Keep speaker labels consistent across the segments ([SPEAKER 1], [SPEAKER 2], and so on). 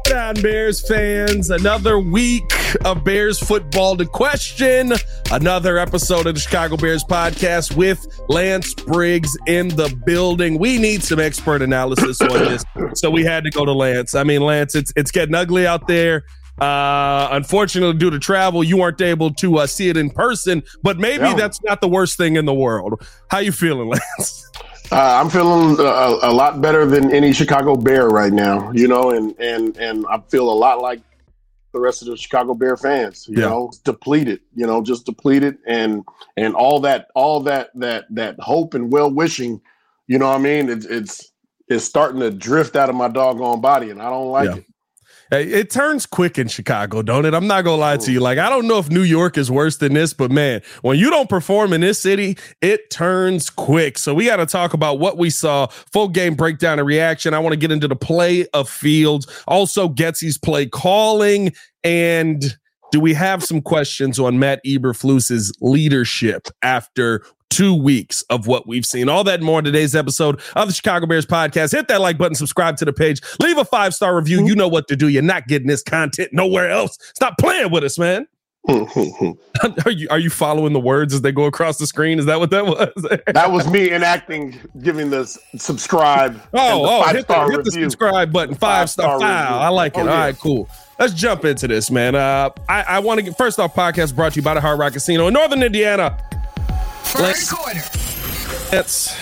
[SPEAKER 1] Down Bears fans, another week of Bears football to question. Another episode of the Chicago Bears podcast with Lance Briggs in the building. We need some expert analysis on this, so we had to go to Lance. I mean, Lance, it's getting ugly out there. Unfortunately, due to travel, you weren't able to see it in person, but maybe that's not the worst thing in the world. How you feeling, Lance?
[SPEAKER 2] I'm feeling a lot better than any Chicago Bear right now, you know, and I feel a lot like the rest of the Chicago Bear fans, you know, depleted, you know, just depleted and all that hope and well wishing, you know what I mean? It's starting to drift out of my doggone body, and I don't like it.
[SPEAKER 1] It turns quick in Chicago, don't it? I'm not going to lie to you. Like, I don't know if New York is worse than this, but man, when you don't perform in this city, it turns quick. So we got to talk about what we saw, full game breakdown and reaction. I want to get into the play of Fields, also Getsy's play calling, and do we have some questions on Matt Eberflus's leadership after 2 weeks of what we've seen? All that and more in today's episode of the Chicago Bears podcast. Hit that like button, subscribe to the page, leave a 5-star review. You know what to do. You're not getting this content nowhere else. Stop playing with us, man. Are you following the words as they go across the screen? Is that what that was?
[SPEAKER 2] That was me enacting, giving the subscribe.
[SPEAKER 1] Hit the subscribe button, 5-star file. I like it. All right, cool. Let's jump into this, man. I want to get first off, podcast brought to you by the Hard Rock Casino in Northern Indiana. Yes.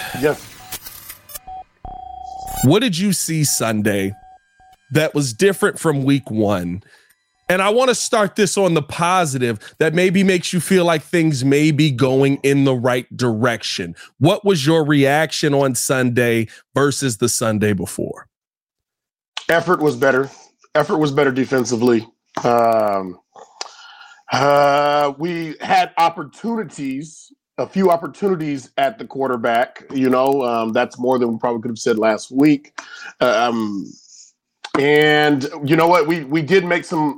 [SPEAKER 1] What did you see Sunday that was different from week one? And I want to start this on the positive that maybe makes you feel like things may be going in the right direction. What was your reaction on Sunday versus the Sunday before?
[SPEAKER 2] Effort was better. Effort was better defensively. We had opportunities. A few opportunities at the quarterback, you know, that's more than we probably could have said last week. And you know what? We did make some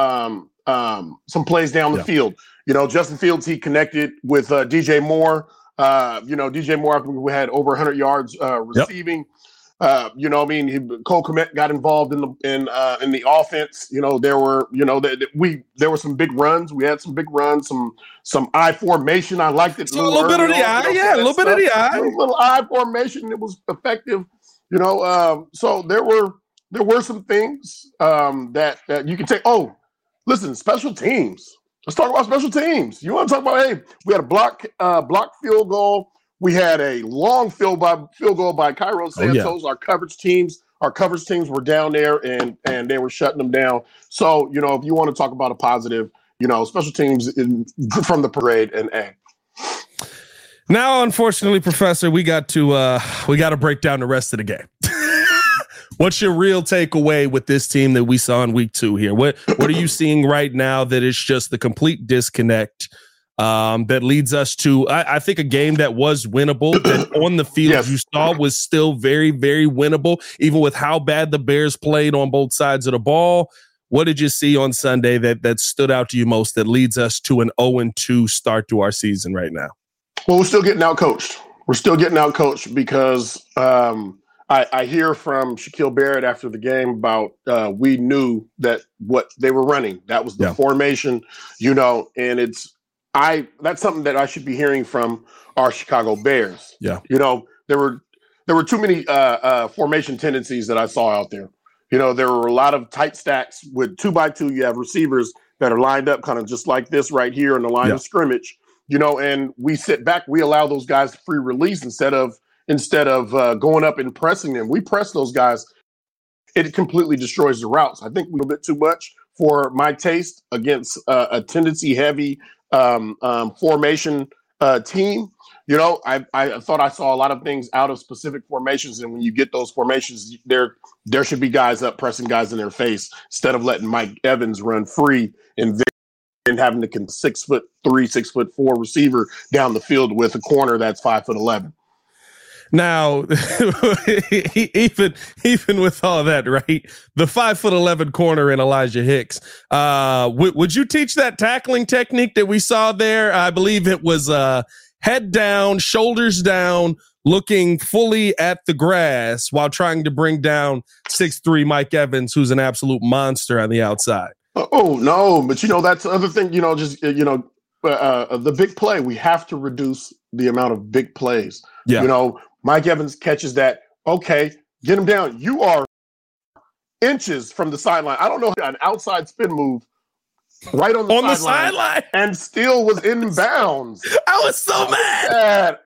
[SPEAKER 2] plays down the field. You know, Justin Fields, he connected with DJ Moore. You know, DJ Moore, we had over 100 yards receiving. You know, I mean, Cole Kmet got involved in the offense. You know, there were some big runs. We had some big runs, some I formation. I liked it.
[SPEAKER 1] A little bit of the eye, a little bit of the eye.
[SPEAKER 2] A little I formation. It was effective. You know, so there were some things that you can take. Oh, listen, special teams. Let's talk about special teams. You want to talk about? Hey, we had a block field goal. We had a long field goal by Cairo Santos. Our coverage teams were down there and they were shutting them down. So, you know, if you want to talk about a positive, you know, special teams from the parade and A.
[SPEAKER 1] Now, unfortunately, Professor, we got to break down the rest of the game. What's your real takeaway with this team that we saw in week 2 here? What are you seeing right now that is just the complete disconnect? That leads us to, I think, a game that was winnable, that on the field you saw was still very, very winnable, even with how bad the Bears played on both sides of the ball. What did you see on Sunday that stood out to you most that leads us to an 0-2 start to our season right now?
[SPEAKER 2] Well, we're still getting out-coached. Because I hear from Shaquille Barrett after the game about we knew that what they were running, that was the formation, you know, and that's something that I should be hearing from our Chicago Bears. Yeah. You know, there were too many formation tendencies that I saw out there. You know, there were a lot of tight stacks with 2x2. You have receivers that are lined up kind of just like this right here in the line of scrimmage, you know, and we sit back, we allow those guys free release instead of going up and pressing them. We press those guys. It completely destroys the routes. I think we're a bit too much for my taste against a tendency heavy formation team. You know, I thought I saw a lot of things out of specific formations, and when you get those formations, there should be guys up pressing guys in their face instead of letting Mike Evans run free and having to 6'3", 6'4" receiver down the field with a corner that's 5'11".
[SPEAKER 1] Now, even with all that, right? The 5'11" corner in Elijah Hicks. Would you teach that tackling technique that we saw there? I believe it was head down, shoulders down, looking fully at the grass while trying to bring down 6'3" Mike Evans, who's an absolute monster on the outside.
[SPEAKER 2] Oh, no. But, that's the other thing, the big play. We have to reduce the amount of big plays.
[SPEAKER 1] Yeah.
[SPEAKER 2] Mike Evans catches that. Okay, get him down. You are inches from the sideline. I don't know, an outside spin move right on the sideline and still was in bounds.
[SPEAKER 1] I was so mad.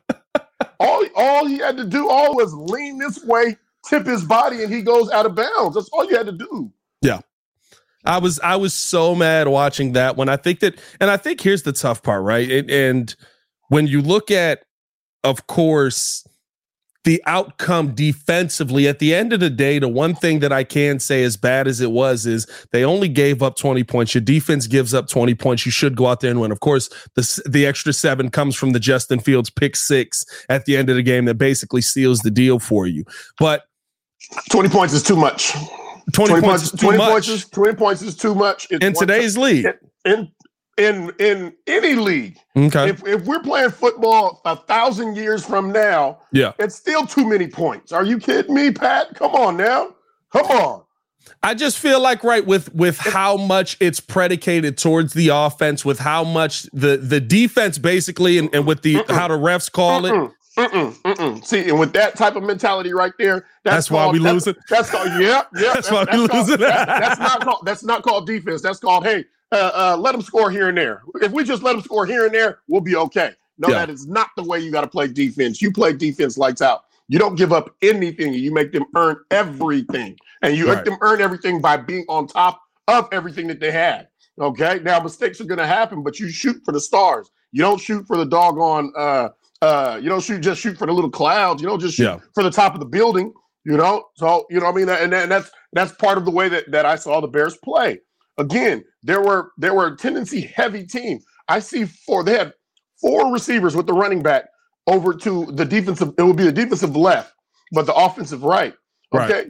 [SPEAKER 2] All he had to do was lean this way, tip his body, and he goes out of bounds. That's all you had to do.
[SPEAKER 1] Yeah. I was so mad watching that one. I think here's the tough part, right? And when you look at, of course, the outcome defensively, at the end of the day, the one thing that I can say, as bad as it was, is they only gave up 20 points. Your defense gives up 20 points. You should go out there and win. Of course, the extra 7 comes from the Justin Fields pick 6 at the end of the game that basically seals the deal for you. But
[SPEAKER 2] 20 points is too much.
[SPEAKER 1] 20 points is too much.
[SPEAKER 2] 20 points is too much.
[SPEAKER 1] In today's league.
[SPEAKER 2] In any league.
[SPEAKER 1] Okay.
[SPEAKER 2] If we're playing football 1,000 years from now, it's still too many points. Are you kidding me, Pat? Come on now. Come on.
[SPEAKER 1] I just feel like, right, with how much it's predicated towards the offense, with how much the defense basically, and with the how the refs call it.
[SPEAKER 2] See, and with that type of mentality right there,
[SPEAKER 1] that's why we lose it.
[SPEAKER 2] That's called That's why we lose it. That's not called defense. That's called, hey, let them score here and there. If we just let them score here and there, we'll be okay. No, that is not the way you got to play defense. You play defense lights out. You don't give up anything. You make them earn everything. And you make them earn everything by being on top of everything that they had. Okay? Now, mistakes are going to happen, but you shoot for the stars. You don't shoot for the doggone you don't shoot for the little clouds. You don't just shoot for the top of the building, So, what I mean? And that's part of the way that I saw the Bears play. Again, they were a tendency heavy team. I see they had 4 receivers with the running back over to the defensive. It would be the defensive left, but the offensive right. Okay. Right.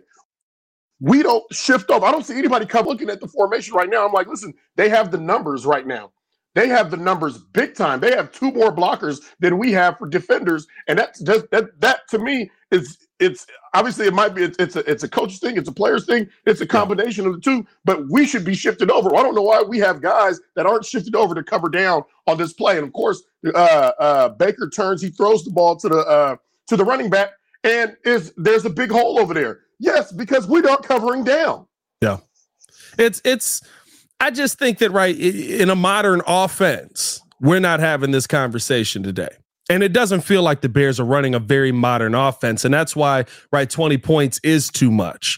[SPEAKER 2] We don't shift over. I don't see anybody come looking at the formation right now. I'm like, listen, they have the numbers right now. They have the numbers big time. They have 2 more blockers than we have for defenders. And that's just that to me it's obviously it might be it's a coach's thing, it's a player's thing, it's a combination of the two, but we should be shifted over. I don't know why we have guys that aren't shifted over to cover down on this play. And of course, Baker turns, he throws the ball to the running back, and there's a big hole over there. Yes, because we're not covering down.
[SPEAKER 1] Yeah. It's I just think that, right, in a modern offense, we're not having this conversation today. And it doesn't feel like the Bears are running a very modern offense. And that's why, right, 20 points is too much.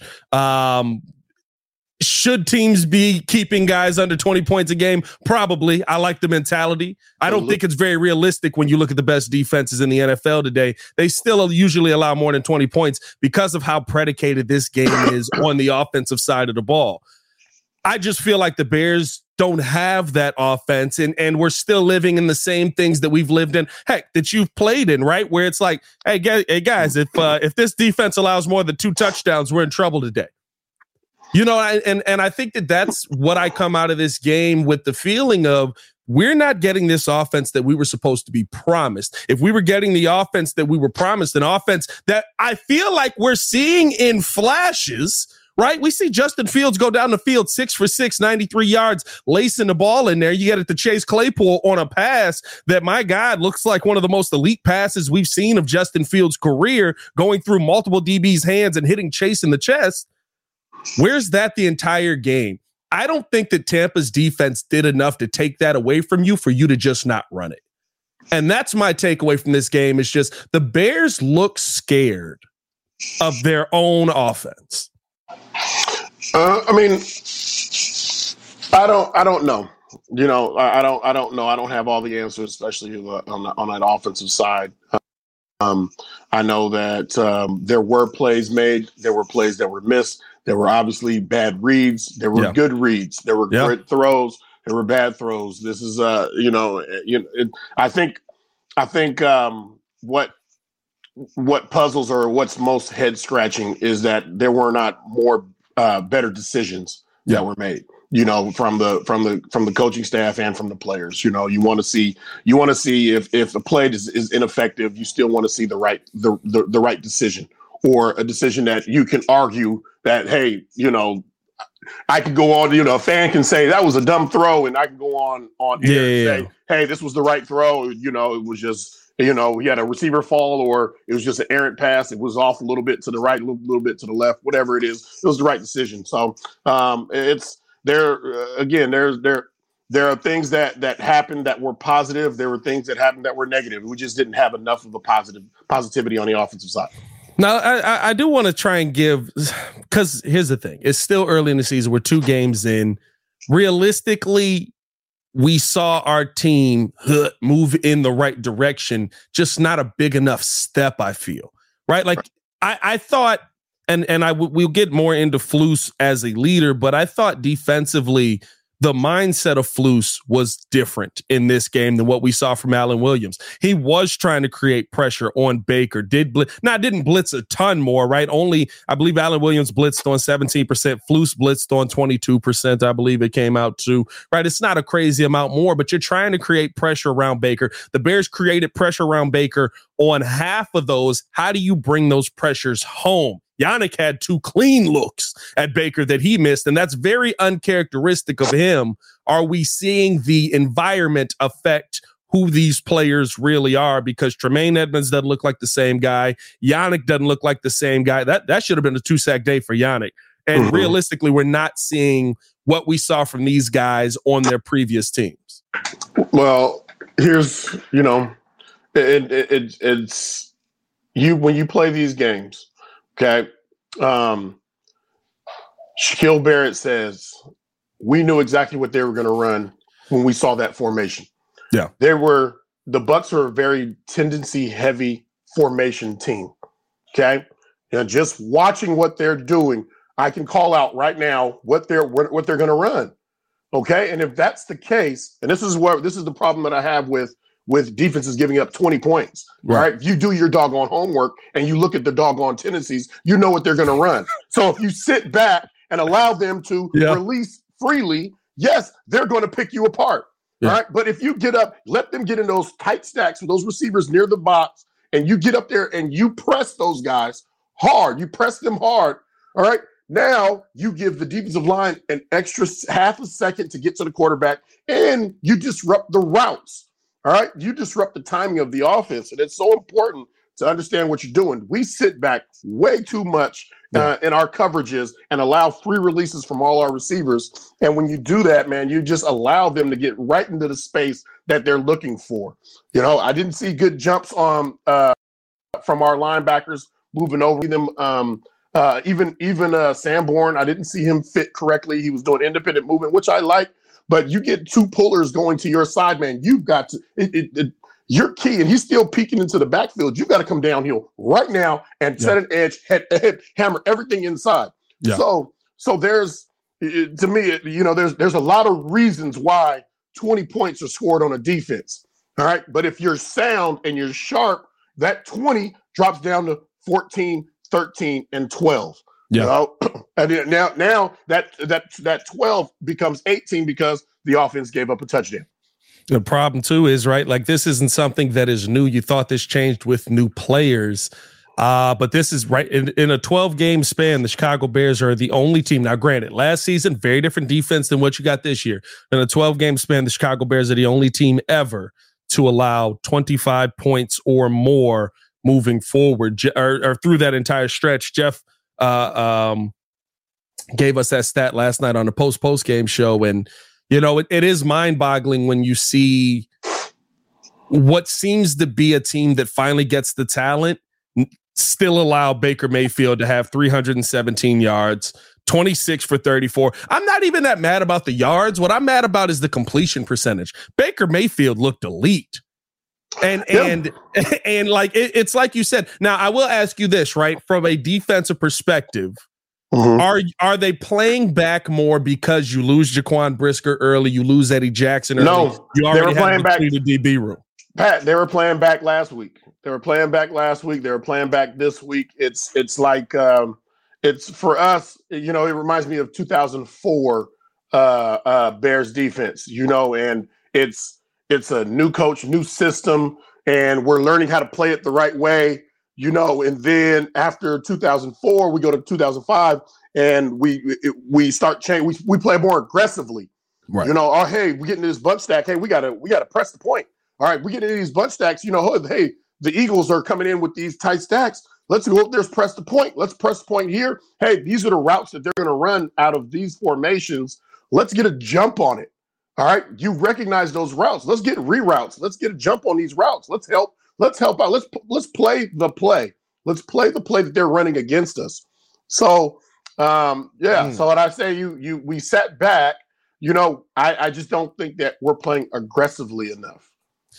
[SPEAKER 1] Should teams be keeping guys under 20 points a game? Probably. I like the mentality. I don't think it's very realistic when you look at the best defenses in the NFL today. They still usually allow more than 20 points because of how predicated this game is on the offensive side of the ball. I just feel like the Bears don't have that offense, and we're still living in the same things that we've lived in, heck, that you've played in, right? Where it's like, hey guys, if this defense allows more than 2 touchdowns, we're in trouble today. And I think that's what I come out of this game with, the feeling of, we're not getting this offense that we were supposed to be promised. If we were getting the offense that we were promised, an offense that I feel like we're seeing in flashes, right? We see Justin Fields go down the field 6 for 6, 93 yards, lacing the ball in there. You get it to Chase Claypool on a pass that, my God, looks like one of the most elite passes we've seen of Justin Fields' career, going through multiple DBs' hands and hitting Chase in the chest. Where's that the entire game? I don't think that Tampa's defense did enough to take that away from you for you to just not run it. And that's my takeaway from this game, is just the Bears look scared of their own offense.
[SPEAKER 2] I mean, I don't know. I don't know. I don't have all the answers, especially on that offensive side. I know that there were plays made. There were plays that were missed. There were obviously bad reads. There were good reads. There were great throws. There were bad throws. This is, I think what puzzles, or what's most head scratching, is that there were not more better decisions that were made. from the coaching staff and from the players. You want to see if the play is ineffective, you still want to see the right decision, or a decision that you can argue that, hey, I could go on, a fan can say that was a dumb throw, and I can go on air and say, hey, this was the right throw. It was just, he had a receiver fall, or it was just an errant pass. It was off a little bit to the right, a little bit to the left, whatever it is. It was the right decision. So it's there again. There are things that happened that were positive. There were things that happened that were negative. We just didn't have enough of a positivity on the offensive side.
[SPEAKER 1] Now, I do want to try and give, because here's the thing. It's still early in the season. We're 2 games in. Realistically, we saw our team move in the right direction, just not a big enough step, I feel. Right? Like, I thought, and we'll get more into Flus as a leader, but I thought defensively, the mindset of Flus was different in this game than what we saw from Alan Williams. He was trying to create pressure on Baker. Didn't blitz a ton more, right? Only, I believe Alan Williams blitzed on 17%. Flus blitzed on 22%, I believe it came out to, right? It's not a crazy amount more, but you're trying to create pressure around Baker. The Bears created pressure around Baker on half of those. How do you bring those pressures home? Yannick had 2 clean looks at Baker that he missed, and that's very uncharacteristic of him. Are we seeing the environment affect who these players really are? Because Tremaine Edmonds doesn't look like the same guy. Yannick doesn't look like the same guy. That should have been a 2-sack day for Yannick. And realistically, we're not seeing what we saw from these guys on their previous teams.
[SPEAKER 2] Well, here's, it's you when you play these games. Okay. Shaquille Barrett says, we knew exactly what they were going to run when we saw that formation.
[SPEAKER 1] Yeah.
[SPEAKER 2] The Bucks are a very tendency heavy formation team. Okay. And just watching what they're doing, I can call out right now what they're going to run. Okay. And if that's the case, and this is the problem that I have with defenses giving up 20 points, right? If you do your doggone homework and you look at the doggone tendencies, you know what they're going to run. So if you sit back and allow them to release freely, yes, they're going to pick you apart, right? But if you get up, let them get in those tight stacks with those receivers near the box, and you get up there and you press those guys hard, you press them hard, all right? Now you give the defensive line an extra half a second to get to the quarterback, and you disrupt the routes. All right, you disrupt the timing of the offense, and it's so important to understand what you're doing. We sit back way too much in our coverages and allow free releases from all our receivers. And when you do that, man, you just allow them to get right into the space that they're looking for. I didn't see good jumps from our linebackers moving over them. Even Sanborn, I didn't see him fit correctly. He was doing independent movement, which I like. But you get 2 pullers going to your side, man. You've got to you're key, and he's still peeking into the backfield. You've got to come downhill right now and set an edge, head, hammer everything inside. Yeah. So there's, to me, there's a lot of reasons why 20 points are scored on a defense. All right, but if you're sound and you're sharp, that 20 drops down to 14, 13, and 12. Yeah. And now that 12 becomes 18 because the offense gave up a touchdown.
[SPEAKER 1] The problem too is, right, like, this isn't something that is new. You thought this changed with new players, but this is right in a 12-game span. The Chicago Bears are the only team. Now, granted, last season, very different defense than what you got this year. In a 12-game span, the Chicago Bears are the only team ever to allow 25 points or more moving forward, or through that entire stretch. Jeff gave us that stat last night on the post game show, and it is mind-boggling when you see what seems to be a team that finally gets the talent still allow Baker Mayfield to have 317 yards, 26 for 34. I'm not even that mad about the yards. What I'm mad about is the completion percentage. Baker Mayfield looked elite. And like it's like you said. Now, I will ask you this, right? From a defensive perspective, are they playing back more because you lose Jaquan Brisker early, you lose Eddie Jackson early?
[SPEAKER 2] No,
[SPEAKER 1] you already have the DB room.
[SPEAKER 2] Pat, they were playing back last week. They were playing back this week. It's like it's for us. It reminds me of 2004 Bears defense, and it's a new coach, new system, and we're learning how to play it the right way, and then after 2004, we go to 2005 and we start changing. We play more aggressively.
[SPEAKER 1] Right.
[SPEAKER 2] Oh, hey, we get into this bunch stack. Hey, we gotta press the point. All right, we get into these bunch stacks. Hey, the Eagles are coming in with these tight stacks. Let's go up there, press the point. Let's press the point here. Hey, these are the routes that they're going to run out of these formations. Let's get a jump on it. All right, you recognize those routes. Let's get reroutes. Let's get a jump on these routes. Let's help out. Let's play the play. Let's play the play that they're running against us. So, So when I say we sat back, I just don't think that we're playing aggressively enough.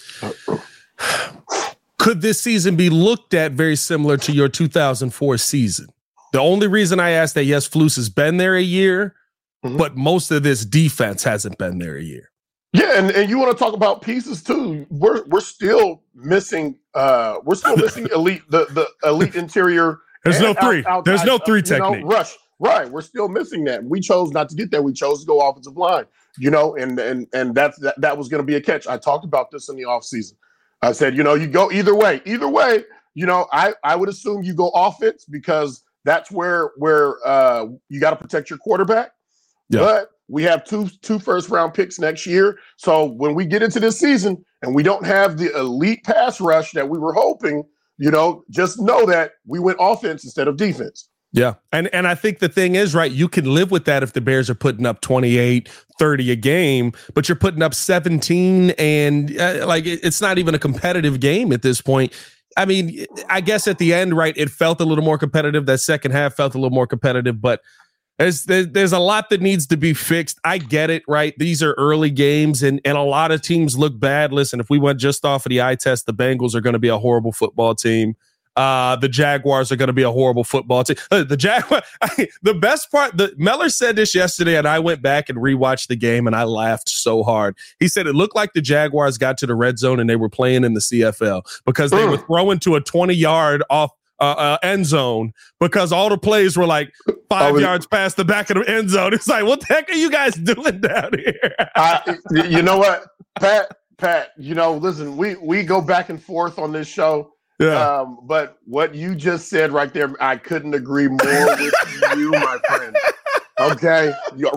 [SPEAKER 1] Could this season be looked at very similar to your 2004 season? The only reason I asked that, yes, Flus has been there a year, but most of this defense hasn't been there a year.
[SPEAKER 2] Yeah, and you want to talk about pieces too. We're still missing. We're still missing elite the elite interior.
[SPEAKER 1] There's no three. There's no three technique.
[SPEAKER 2] Rush. Right. We're still missing that. We chose not to get there. We chose to go offensive line. And that was going to be a catch. I talked about this in the offseason. I said, you go either way. Either way, I would assume you go offense because that's where you got to protect your quarterback. Yeah. But we have two first-round picks next year. So when we get into this season and we don't have the elite pass rush that we were hoping, just know that we went offense instead of defense.
[SPEAKER 1] Yeah. And I think the thing is, right, you can live with that if the Bears are putting up 28, 30 a game, but you're putting up 17 and it's not even a competitive game at this point. I mean, I guess at the end, right, it felt a little more competitive. That second half felt a little more competitive, but there's a lot that needs to be fixed. I get it, right? These are early games and a lot of teams look bad. Listen, if we went just off of the eye test, the Bengals are going to be a horrible football team. The Jaguars are going to be a horrible football team. The best part, Meller said this yesterday, and I went back and rewatched the game, and I laughed so hard. He said it looked like the Jaguars got to the red zone and they were playing in the CFL because they were throwing to a 20-yard off end zone because all the plays were like 5 yards past the back of the end zone. It's like, what the heck are you guys doing down here?
[SPEAKER 2] You know what, Pat? Listen, we go back and forth on this show. Yeah. But what you just said right there, I couldn't agree more with you, my friend. Okay,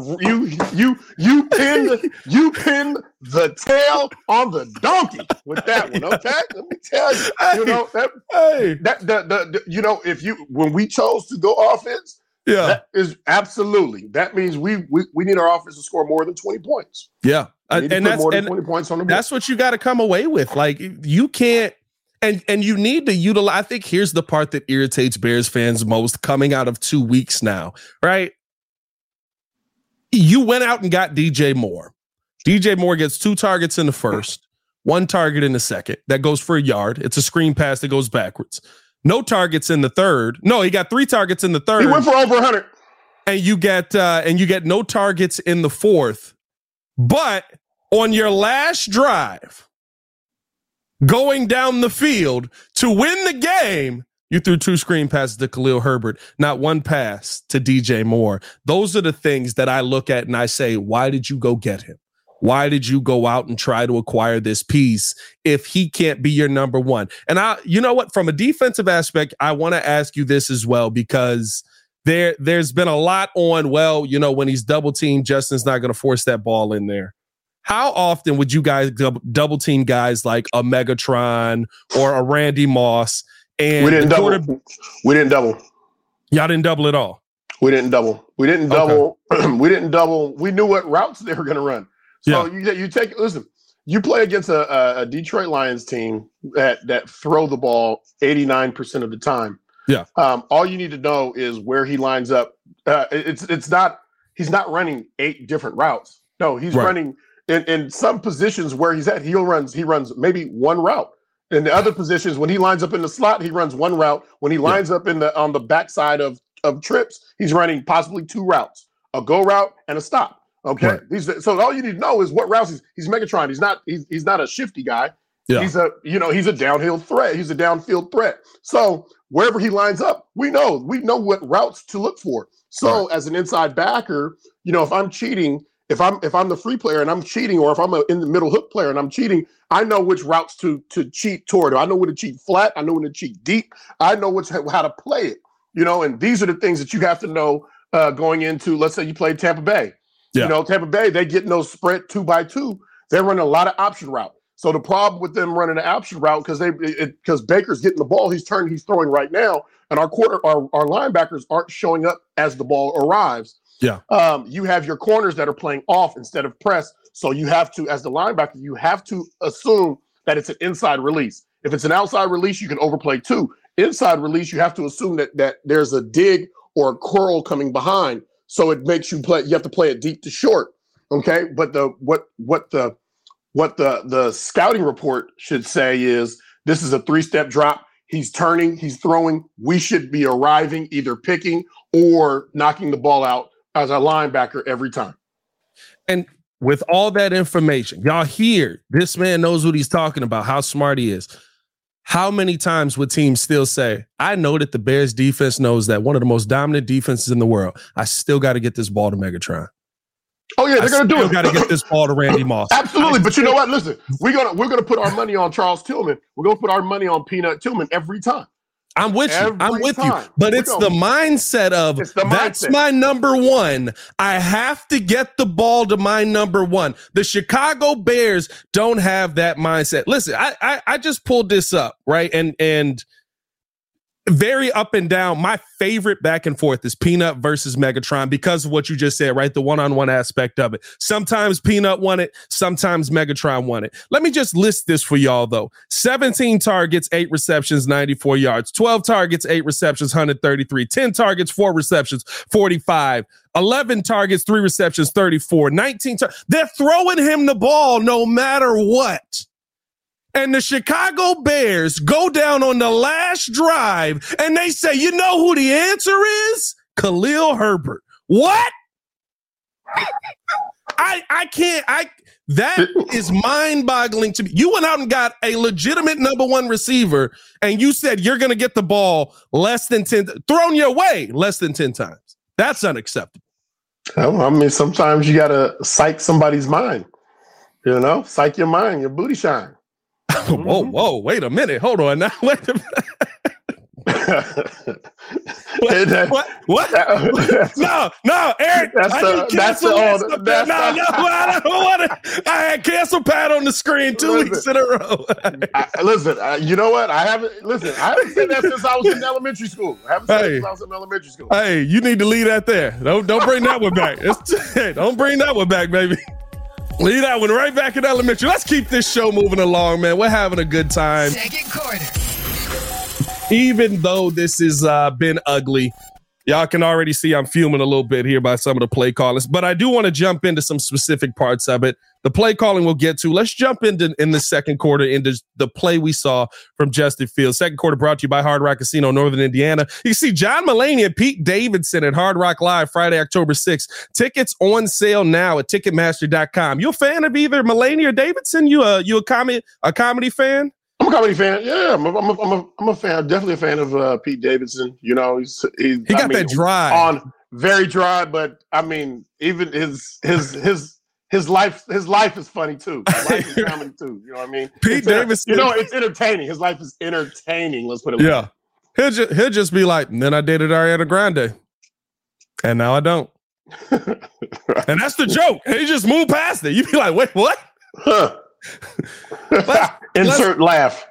[SPEAKER 2] you pinned the tail on the donkey with that one. Okay, let me tell you. When we chose to go offense, that is absolutely. That means we need our offense to score more than 20 points.
[SPEAKER 1] Yeah,
[SPEAKER 2] and that's more than 20 points on the board.
[SPEAKER 1] That's what you got to come away with. Like you can't. And you need to utilize. I think here's the part that irritates Bears fans most coming out of 2 weeks now, right? You went out and got DJ Moore. DJ Moore gets 2 targets in the first, 1 target in the second. That goes for a yard. It's a screen pass that goes backwards. No targets in the third. No, he got 3 targets in the third.
[SPEAKER 2] He went for over 100.
[SPEAKER 1] And you get no targets in the fourth. But on your last drive, going down the field to win the game, you threw 2 screen passes to Khalil Herbert, not 1 pass to DJ Moore. Those are the things that I look at and I say, why did you go get him? Why did you go out and try to acquire this piece if he can't be your number one? And you know what? From a defensive aspect, I want to ask you this as well, because there's been a lot on, when he's double teamed, Justin's not going to force that ball in there. How often would you guys double team guys like a Megatron or a Randy Moss? And
[SPEAKER 2] we didn't double. We didn't double.
[SPEAKER 1] Y'all didn't double at all.
[SPEAKER 2] We didn't double. We didn't double. We didn't double. We knew what routes they were going to run. So listen, you play against a Detroit Lions team that throw the ball 89% of the time.
[SPEAKER 1] Yeah.
[SPEAKER 2] All you need to know is where he lines up. He's not running 8 different routes. No, he's running in some positions where he's at. He runs maybe 1 route. In the other positions, when he lines up in the slot, he runs 1 route. When he lines up on the backside of trips, he's running possibly 2 routes: a go route and a stop. Okay, right. So all you need to know is what routes he's Megatron. He's not a shifty guy. Yeah. He's a downhill threat. He's a downfield threat. So wherever he lines up, we know what routes to look for. So as an inside backer, if I'm cheating if I'm the free player and I'm cheating, or if I'm in the middle hook player and I'm cheating, I know which routes to cheat toward. I know when to cheat flat. I know when to cheat deep. I know how to play it. And these are the things that you have to know going into. Let's say you play Tampa Bay.
[SPEAKER 1] Yeah.
[SPEAKER 2] Tampa Bay, they get no spread 2x2. They're running a lot of option route. So the problem with them running an option route, because Baker's getting the ball, he's throwing right now, and our linebackers aren't showing up as the ball arrives.
[SPEAKER 1] Yeah.
[SPEAKER 2] You have your corners that are playing off instead of press. So you have to, as the linebacker, you have to assume that it's an inside release. If it's an outside release, you can overplay too. Inside release, you have to assume that there's a dig or a curl coming behind. So it makes you play. You have to play it deep to short. Okay. But what the scouting report should say is this is a 3-step drop. He's turning, he's throwing. We should be arriving, either picking or knocking the ball out as a linebacker every time.
[SPEAKER 1] And with all that information, y'all hear this man knows what he's talking about, how smart he is. How many times would teams still say, I know that the Bears defense knows that one of the most dominant defenses in the world, I still got to get this ball to Megatron.
[SPEAKER 2] Oh yeah, they're going to do it.
[SPEAKER 1] Got to get this ball to Randy Moss.
[SPEAKER 2] Absolutely, but you know what? Listen, we're gonna put our money on Charles Tillman. We're gonna put our money on Peanut Tillman every time.
[SPEAKER 1] I'm with you. But it's the mindset of that's my number one. I have to get the ball to my number one. The Chicago Bears don't have that mindset. Listen, I just pulled this up, right? And very up and down. My favorite back and forth is Peanut versus Megatron because of what you just said, right? The one-on-one aspect of it. Sometimes Peanut won it. Sometimes Megatron won it. Let me just list this for y'all, though. 17 targets, 8 receptions, 94 yards. 12 targets, 8 receptions, 133. 10 targets, 4 receptions, 45. 11 targets, 3 receptions, 34. 19 They're throwing him the ball no matter what. And the Chicago Bears go down on the last drive and they say, you know who the answer is? Khalil Herbert. What? I can't. That is mind-boggling to me. You went out and got a legitimate number one receiver and you said you're going to get the ball less than 10, thrown your way less than 10 times. That's unacceptable.
[SPEAKER 2] Well, I mean, sometimes you got to psych somebody's mind, psych your mind, your booty shine.
[SPEAKER 1] Whoa, wait a minute. Hold on now. Wait a minute. What? No, Eric. I don't want to. I had cancel Pat on the screen 2 weeks in a row.
[SPEAKER 2] You know what? I haven't said that since I was in elementary school. Hey,
[SPEAKER 1] you need to leave that there. Don't bring that one back. Don't bring that one back, baby. Leave that one right back in elementary. Let's keep this show moving along, man. We're having a good time.
[SPEAKER 3] Second quarter.
[SPEAKER 1] Even though this has been ugly, y'all can already see I'm fuming a little bit here by some of the play callings, but I do want to jump into some specific parts of it. The play calling we'll get to. Let's jump in the second quarter into the play we saw from Justin Fields. Second quarter brought to you by Hard Rock Casino, Northern Indiana. You can see John Mulaney and Pete Davidson at Hard Rock Live Friday, October 6th. Tickets on sale now at Ticketmaster.com. You a fan of either Mulaney or Davidson? You a comedy fan?
[SPEAKER 2] I'm a comedy fan. Yeah, I'm a fan. Definitely a fan of Pete Davidson. He got
[SPEAKER 1] that drive
[SPEAKER 2] on, very dry, but I mean, even his life is funny too. His life is comedy too. You know what I mean?
[SPEAKER 1] Pete Davidson.
[SPEAKER 2] It's entertaining. His life is entertaining. Let's put it.
[SPEAKER 1] Yeah, he'll just be like, and then I dated Ariana Grande, and now I don't. And that's the joke. He just moved past it. You'd be like, wait, what?
[SPEAKER 2] Huh. Insert laugh.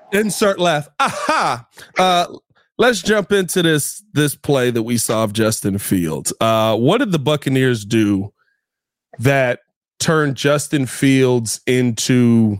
[SPEAKER 1] Aha. Let's jump into this play that we saw of Justin Fields. What did the Buccaneers do that turned Justin Fields into,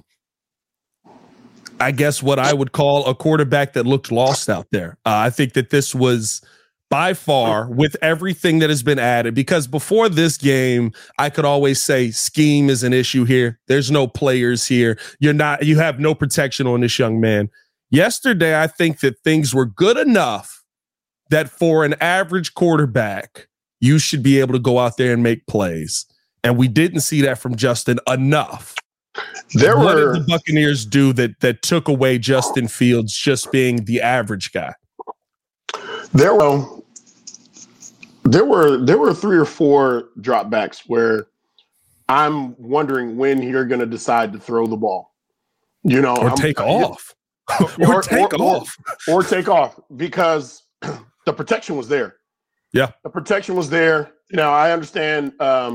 [SPEAKER 1] I guess, what I would call a quarterback that looked lost out there? I think that this was by far, with everything that has been added, because before this game, I could always say scheme is an issue here. There's no players here. You have no protection on this young man. Yesterday, I think that things were good enough that for an average quarterback, you should be able to go out there and make plays. And we didn't see that from Justin enough. What did the Buccaneers do that took away Justin Fields just being the average guy?
[SPEAKER 2] There were 3 or 4 dropbacks where I'm wondering when you're going to decide to throw the ball. You know,
[SPEAKER 1] or take off. Or take off because the protection was there.
[SPEAKER 2] Yeah, the protection was there. You know, I understand.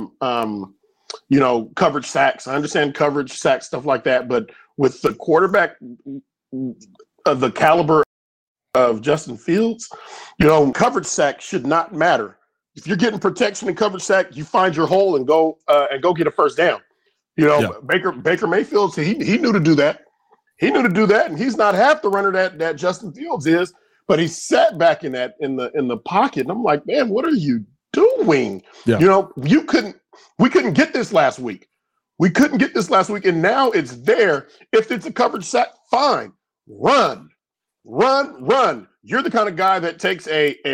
[SPEAKER 2] You know, coverage sacks. I understand coverage sacks, stuff like that. But with the quarterback of the caliber of Justin Fields, you know, coverage sack should not matter. If you're getting protection and coverage sack, you find your hole and go get a first down. You know, Baker Mayfield, he knew to do that. He knew to do that, and he's not half the runner that Justin Fields is. But he sat back in the pocket, and I'm like, man, what are you doing? Yeah. You know, we couldn't get this last week. And now it's there. If it's a coverage sack, fine. Run. You're the kind of guy that takes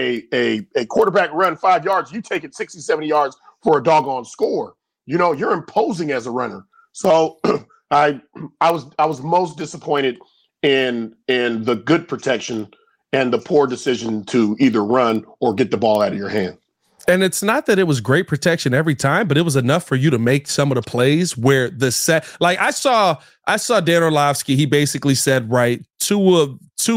[SPEAKER 2] a quarterback run 5 yards. You take it 60, 70 yards for a doggone score. You know, you're imposing as a runner. So I was most disappointed in the good protection and the poor decision to either run or get the ball out of your hand.
[SPEAKER 1] And it's not that it was great protection every time, but it was enough for you to make some of the plays where the set, like I saw Dan Orlovsky. He basically said, right, two of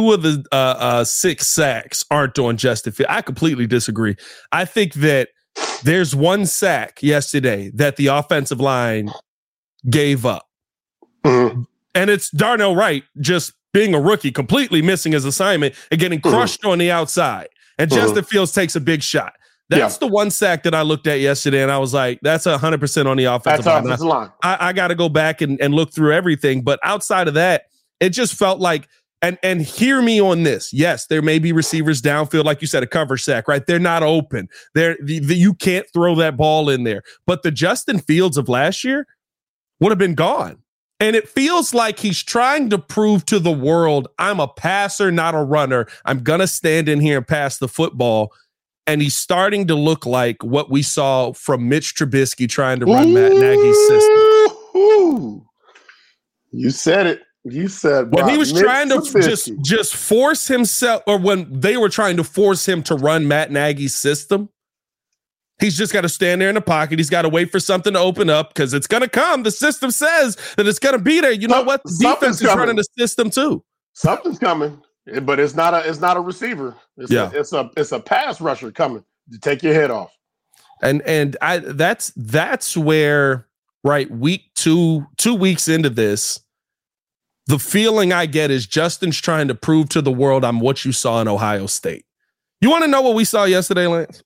[SPEAKER 1] the 6 sacks aren't on Justin Fields. I completely disagree. I think that there's one sack yesterday that the offensive line gave up. Mm-hmm. And it's Darnell Wright just being a rookie, completely missing his assignment and getting crushed on the outside. And Justin Fields takes a big shot. That's the one sack that I looked at yesterday, and I was like, that's 100% on the offensive line. I got to go back and look through everything. But outside of that, it just felt like, and hear me on this. Yes, there may be receivers downfield, like you said, a cover sack, right? They're not open. You can't throw that ball in there. But the Justin Fields of last year would have been gone. And it feels like he's trying to prove to the world, I'm a passer, not a runner. I'm going to stand in here and pass the football. And he's starting to look like what we saw from Mitch Trubisky trying to run Matt Nagy's system.
[SPEAKER 2] You said it. You said
[SPEAKER 1] when he was Mitch trying to just force himself, or when they were trying to force him to run Matt Nagy's system, he's just got to stand there in the pocket. He's got to wait for something to open up because it's going to come. The system says that it's going to be there. You know what? The defense is running the system too.
[SPEAKER 2] Something's coming. But it's not a receiver. It's a pass rusher coming to take your head off.
[SPEAKER 1] And that's where, right, week 2 weeks into this, the feeling I get is Justin's trying to prove to the world I'm what you saw in Ohio State. You want to know what we saw yesterday, Lance?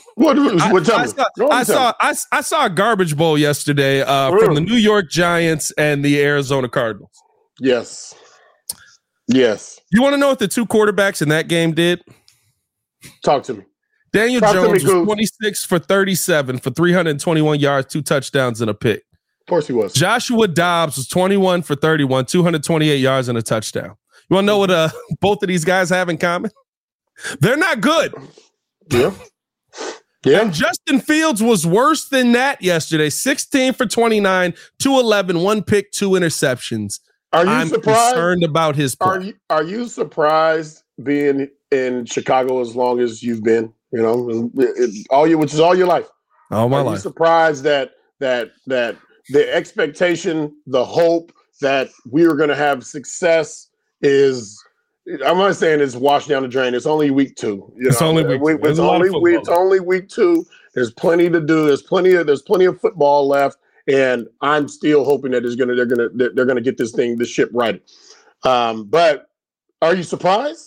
[SPEAKER 1] I saw a garbage bowl yesterday from the New York Giants and the Arizona Cardinals.
[SPEAKER 2] Yes.
[SPEAKER 1] You want to know what the 2 quarterbacks in that game did?
[SPEAKER 2] Talk to me.
[SPEAKER 1] Daniel Jones was 26 for 37 for 321 yards, 2 touchdowns, and a pick.
[SPEAKER 2] Of course he was.
[SPEAKER 1] Joshua Dobbs was 21 for 31, 228 yards, and a touchdown. You want to know what both of these guys have in common? They're not good.
[SPEAKER 2] Yeah.
[SPEAKER 1] And Justin Fields was worse than that yesterday. 16 for 29, 211, 1 pick, 2 interceptions.
[SPEAKER 2] I'm
[SPEAKER 1] concerned about his play.
[SPEAKER 2] Are you surprised being in Chicago as long as you've been? You know, which is all your life.
[SPEAKER 1] All my life.
[SPEAKER 2] Are you surprised that the expectation, the hope that we were going to have success is? I'm not saying it's washed down the drain. It's only week 2.
[SPEAKER 1] It's only
[SPEAKER 2] week 2. There's plenty to do. There's plenty of football left. And I'm still hoping that they're gonna get this ship right. But are you surprised?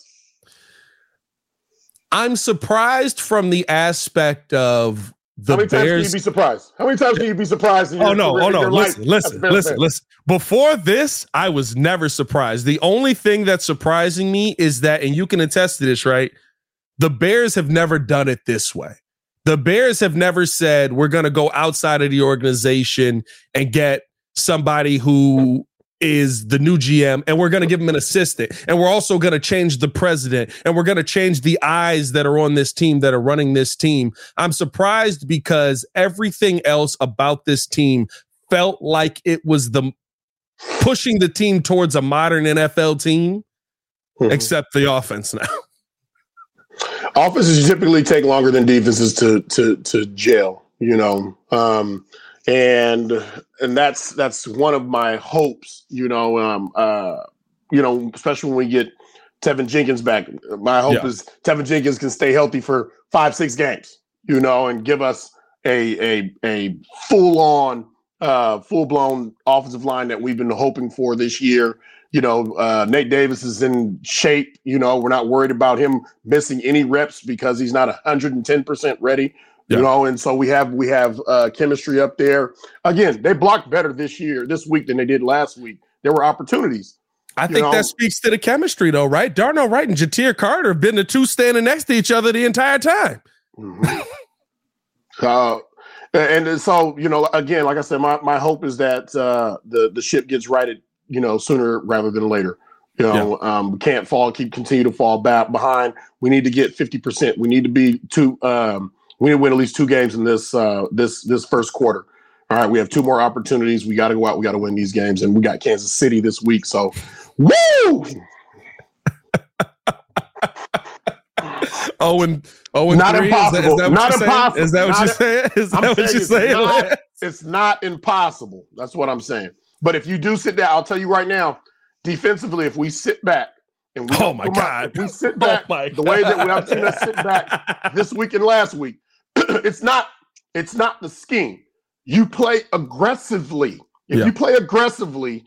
[SPEAKER 1] I'm surprised from the aspect of the Bears.
[SPEAKER 2] How many times can you be surprised? How many times can you be surprised?
[SPEAKER 1] Oh no! Listen. Before this, I was never surprised. The only thing that's surprising me is that, and you can attest to this, right? The Bears have never done it this way. The Bears have never said, we're going to go outside of the organization and get somebody who is the new GM, and we're going to give him an assistant. And we're also going to change the president, and we're going to change the eyes that are on this team, that are running this team. I'm surprised because everything else about this team felt like it was pushing the team towards a modern NFL team, except the offense now.
[SPEAKER 2] Offenses typically take longer than defenses to gel. You know, and that's one of my hopes. Especially when we get Tevin Jenkins back. My hope is Tevin Jenkins can stay healthy for 5-6 games, and give us a full-blown offensive line that we've been hoping for this year. Nate Davis is in shape. We're not worried about him missing any reps because he's not 110% ready. And so we have chemistry up there. Again, they blocked better this week than they did last week. There were opportunities.
[SPEAKER 1] I think that speaks to the chemistry, though, right? Darnell Wright and Ja'Tyre Carter have been the two standing next to each other the entire time.
[SPEAKER 2] Mm-hmm. And so, again, like I said, my hope is that the ship gets righted, sooner rather than later. We can't continue to fall back behind. We need to get 50%. We need to be we need to win at least 2 games in this first quarter. All right, we have 2 more opportunities. We got to go out. We got to win these games, and we got Kansas City this week. So, woo! Not impossible. Not impossible.
[SPEAKER 1] Is that what you're saying? Is that what you're saying?
[SPEAKER 2] It's not impossible. That's what I'm saying. But if you do sit down, I'll tell you right now, defensively, if we sit back and we we sit back the way that I've seen us sit back this week and last week, it's not the scheme. You play aggressively. If you play aggressively,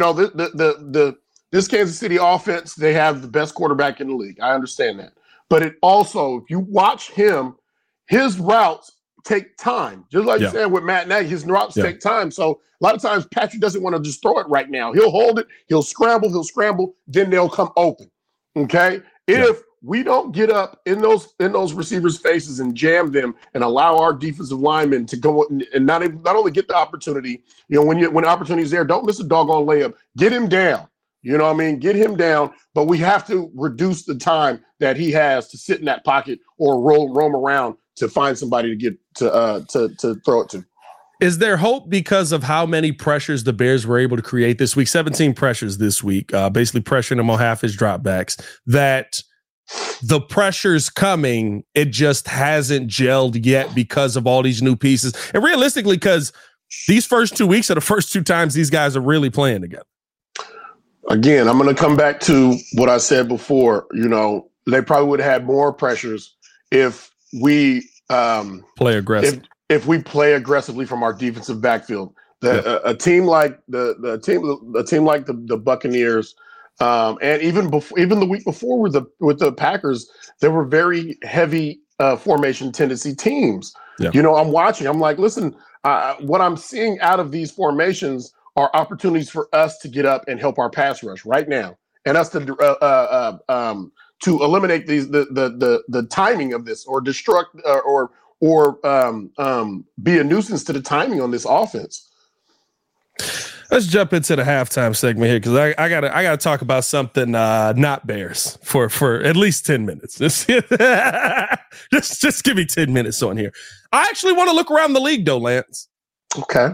[SPEAKER 2] this Kansas City offense, they have the best quarterback in the league. I understand that. But it also, if you watch him, his routes take time. Just like you said with Matt Nagy, his routes take time. So a lot of times Patrick doesn't want to just throw it right now. He'll hold it, he'll scramble, then they'll come open. Okay? If we don't get up in those receivers' faces and jam them and allow our defensive linemen to go and not only get the opportunity, when the opportunity is there, don't miss a doggone layup. Get him down. You know what I mean? Get him down, but we have to reduce the time that he has to sit in that pocket or roam around to find somebody to get to throw it to.
[SPEAKER 1] Is there hope because of how many pressures the Bears were able to create this week? 17 pressures this week, basically pressuring him on half his dropbacks, that the pressure's coming, it just hasn't gelled yet because of all these new pieces. And realistically, because these first 2 weeks are the first 2 times these guys are really playing together.
[SPEAKER 2] Again, I'm going to come back to what I said before. They probably would have had more pressures if we
[SPEAKER 1] play aggressive.
[SPEAKER 2] If we play aggressively from our defensive backfield, a team like the Buccaneers, and even the week before with the Packers, they were very heavy formation tendency teams. Yeah. I'm watching. I'm like, listen, what I'm seeing out of these formations are opportunities for us to get up and help our pass rush right now, and us to eliminate the timing of this, or destruct or be a nuisance to the timing on this offense.
[SPEAKER 1] Let's jump into the halftime segment here, because I gotta talk about something not Bears for at least 10 minutes. Just give me 10 minutes on here. I actually want to look around the league though, Lance.
[SPEAKER 2] Okay.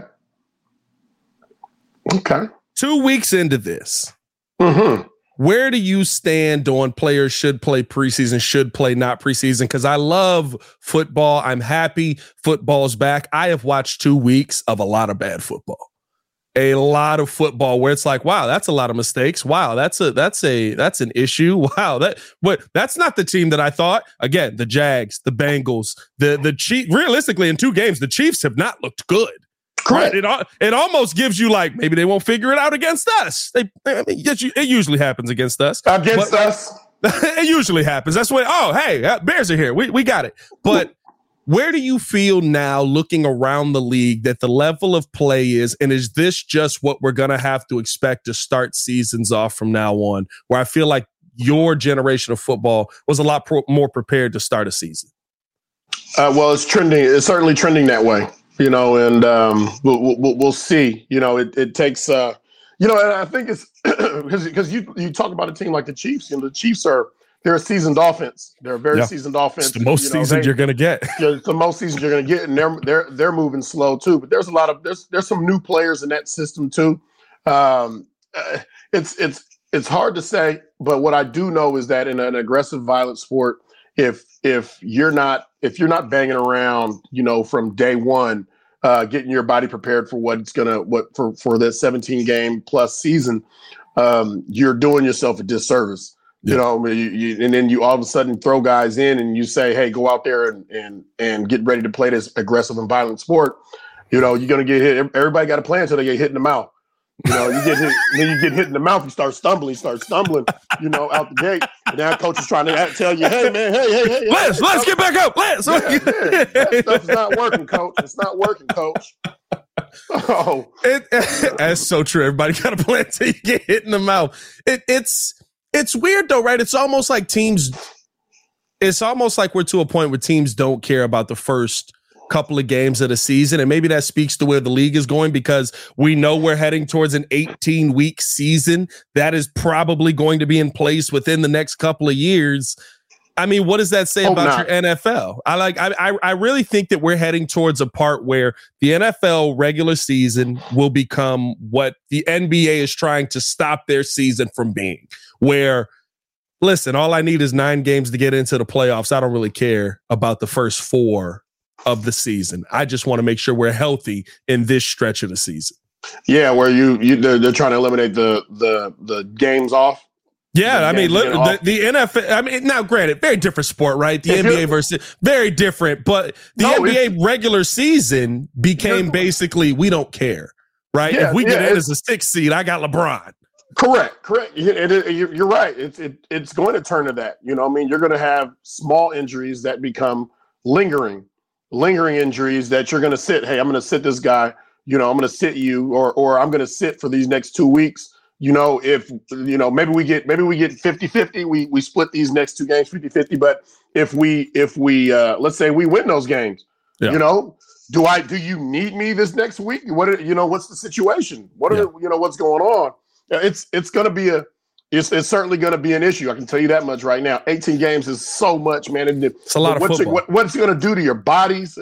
[SPEAKER 1] 2 weeks into this,
[SPEAKER 2] mm-hmm.
[SPEAKER 1] Where do you stand on players should play preseason, should play not preseason? Because I love football. I'm happy football's back. I have watched 2 weeks of a lot of bad football. A lot of football where it's like, wow, that's a lot of mistakes. Wow, that's an issue. Wow, that's not the team that I thought. Again, the Jags, the Bengals, the Chiefs. Realistically, in 2 games, the Chiefs have not looked good.
[SPEAKER 2] Correct.
[SPEAKER 1] Right? It almost gives you like, maybe they won't figure it out against us. It usually happens against us. It usually happens. That's when, Bears are here. We got it. But where do you feel now, looking around the league, that the level of play is, and is this just what we're going to have to expect to start seasons off from now on, where I feel like your generation of football was a lot more prepared to start a season?
[SPEAKER 2] Well, it's trending. It's certainly trending that way. And we'll see. It takes. And I think it's because you talk about a team like the Chiefs. The Chiefs they're a seasoned offense. They're a very seasoned offense.
[SPEAKER 1] It's the most seasoned you're going to get.
[SPEAKER 2] It's the most seasoned you're going to get, and they're moving slow too. But there's there's some new players in that system too. It's hard to say, but what I do know is that in an aggressive, violent sport, if you're not banging around, from day one, getting your body prepared for for that 17 game plus season, you're doing yourself a disservice. Yeah. You know, and then you all of a sudden throw guys in and you say, hey, go out there and get ready to play this aggressive and violent sport. You know, you're going to get hit. Everybody got to play until they get hit in the mouth. You know, you get hit, then you get hit in the mouth, you start stumbling, you know, out the gate. And now coach is trying to tell you, hey, man, hey.
[SPEAKER 1] Let's get back up.
[SPEAKER 2] That stuff's not working, coach. It's not working, coach. Oh.
[SPEAKER 1] That's so true. Everybody got to play until you get hit in the mouth. It's weird though, right? It's almost like we're to a point where teams don't care about the first couple of games of the season. And maybe that speaks to where the league is going, because we know we're heading towards an 18-week season that is probably going to be in place within the next couple of years. I mean, what does that say about your NFL? I really think that we're heading towards a part where the NFL regular season will become what the NBA is trying to stop their season from being, where, listen, all I need is 9 games to get into the playoffs. I don't really care about the first 4 of the season. I just want to make sure we're healthy in this stretch of the season.
[SPEAKER 2] Yeah, where they're trying to eliminate the games off.
[SPEAKER 1] Yeah, I mean, look, the NFL. I mean, now, granted, very different sport, right? The NBA versus very different, but the NBA regular season became basically we don't care, right? If we get in as a 6th seed, I got LeBron.
[SPEAKER 2] Correct. You're right. It's going to turn to that. You know, I mean, you're going to have small injuries that become lingering injuries that you're going to sit. Hey, I'm going to sit this guy. You know, I'm going to sit you, or I'm going to sit for these next 2 weeks. You know, if, you know, maybe we get 50-50, we split these next 2 games 50-50. But if we let's say we win those games, you know, do you need me this next week? What's the situation? What's going on? It's going to be it's certainly going to be an issue. I can tell you that much right now. 18 games is so much, man.
[SPEAKER 1] It's a lot of football.
[SPEAKER 2] What's it going to do to your bodies?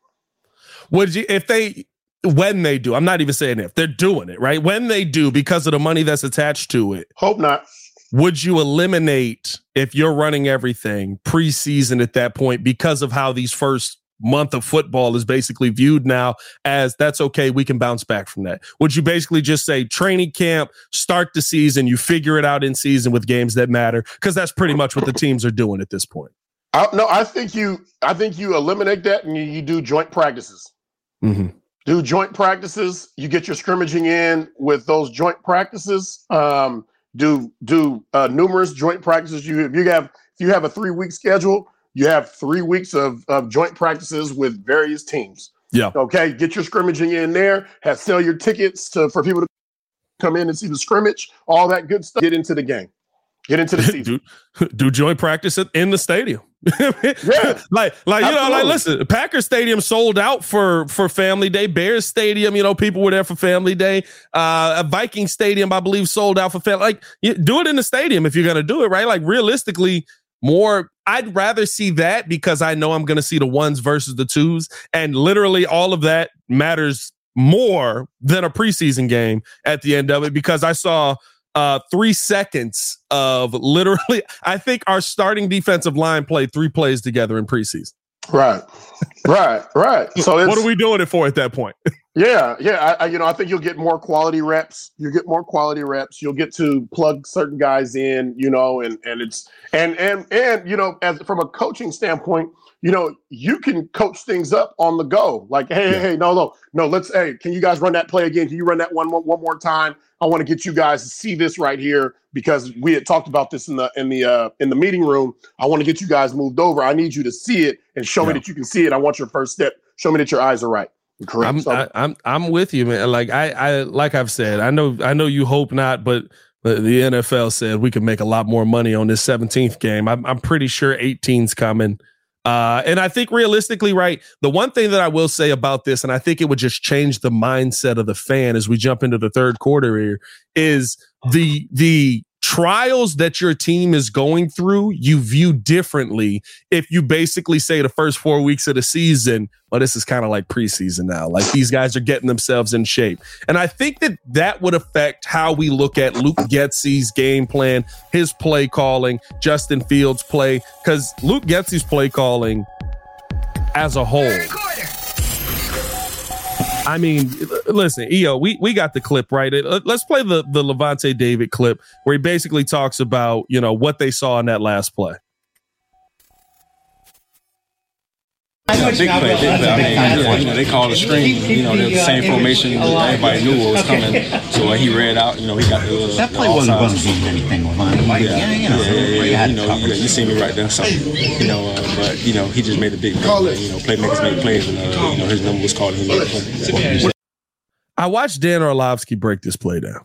[SPEAKER 1] When they do, I'm not even saying if they're doing it, right? When they do, because of the money that's attached to it.
[SPEAKER 2] Hope not.
[SPEAKER 1] Would you eliminate, if you're running everything, preseason at that point, because of how these first month of football is basically viewed now as that's okay, we can bounce back from that? Would you basically just say training camp, start the season, you figure it out in season with games that matter? Because that's pretty much what the teams are doing at this point.
[SPEAKER 2] I think you eliminate that and you do joint practices.
[SPEAKER 1] Mm-hmm.
[SPEAKER 2] Do joint practices. You get your scrimmaging in with those joint practices. Do numerous joint practices. If you have a 3-week schedule, you have 3 weeks of joint practices with various teams.
[SPEAKER 1] Yeah.
[SPEAKER 2] Okay. Get your scrimmaging in there. Sell your tickets for people to come in and see the scrimmage. All that good stuff. Get into the game. Get into the season.
[SPEAKER 1] do joint practice in the stadium.
[SPEAKER 2] Yeah.
[SPEAKER 1] Listen, Packers Stadium sold out for Family Day. Bears Stadium, people were there for Family Day. Viking Stadium, I believe, sold out for family. Do it in the stadium if you're going to do it, right? Like, realistically, I'd rather see that, because I know I'm going to see the 1s versus the 2s, and literally all of that matters more than a preseason game at the end of it, because I saw 3 seconds of literally, I think our starting defensive line played 3 plays together in preseason.
[SPEAKER 2] Right. So
[SPEAKER 1] what are we doing it for at that point?
[SPEAKER 2] Yeah. I think you'll get more quality reps. You'll get to plug certain guys in, and as from a coaching standpoint, you can coach things up on the go. Like, hey, no, can you guys run that play again? Can you run that one more time? I want to get you guys to see this right here, because we had talked about this in the meeting room. I want to get you guys moved over. I need you to see it and show me that you can see it. I want your first step. Show me that your eyes are right. Correct.
[SPEAKER 1] I'm with you, man. Like like I've said, I know you hope not, but the NFL said we could make a lot more money on this 17th game. I'm pretty sure 18's coming. And I think realistically, right, the one thing that I will say about this, and I think it would just change the mindset of the fan as we jump into the third quarter here, is the trials that your team is going through, you view differently if you basically say the first 4 weeks of the season, well, this is kind of like preseason now. Like, these guys are getting themselves in shape. And I think that would affect how we look at Luke Getsy's game plan, his play calling, Justin Fields' play, because Luke Getsy's play calling as a whole I mean, listen, EO, we got the clip, right? Let's play the Lavonte David clip where he basically talks about, what they saw in that last play.
[SPEAKER 3] Big play. I mean, they called a screen. They're the same formation. Everybody knew what was coming. So he ran out. He got the
[SPEAKER 4] that play wasn't going to be anything, Lavonte.
[SPEAKER 3] You see me right there. So, but he just made a big play. Playmakers make plays, and his number was called. He made a play.
[SPEAKER 1] I watched Dan Orlovsky break this play down.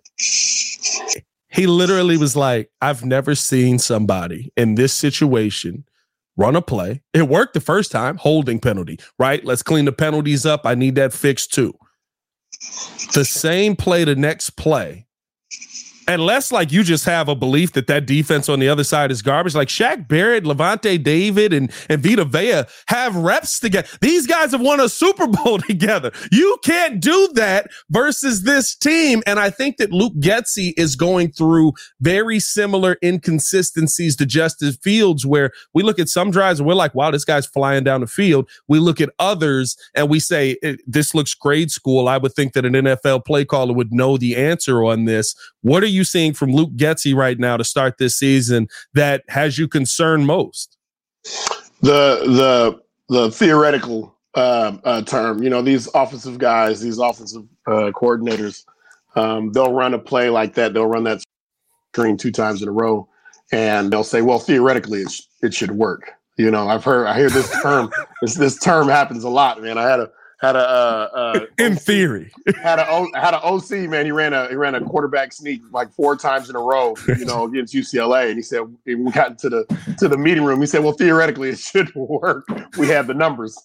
[SPEAKER 1] He literally was like, "I've never seen somebody in this situation run a play. It worked the first time, holding penalty, right? Let's clean the penalties up. I need that fixed too. The same play, the next play, unless like you just have a belief that defense on the other side is garbage, like Shaq Barrett, Lavonte David, and Vita Vea have reps together. These guys have won a Super Bowl together. You can't do that versus this team. And I think that Luke Getsy is going through very similar inconsistencies to Justin Fields, where we look at some drives and we're like, wow, this guy's flying down the field. We look at others and we say, this looks grade school. I would think that an NFL play caller would know the answer on this. What are you seeing from Luke Getsy right now to start this season that has you concerned most?
[SPEAKER 2] The theoretical term, these offensive guys, these offensive coordinators, they'll run a play like that. They'll run that screen 2 times in a row, and they'll say, "Well, theoretically, it should work." I hear this term. this term happens a lot, man. I had a
[SPEAKER 1] in theory
[SPEAKER 2] had a OC, man. He ran a quarterback sneak like 4 times in a row, against UCLA. And he said, when we got to the meeting room, he said, "Well, theoretically it should work. We have the numbers."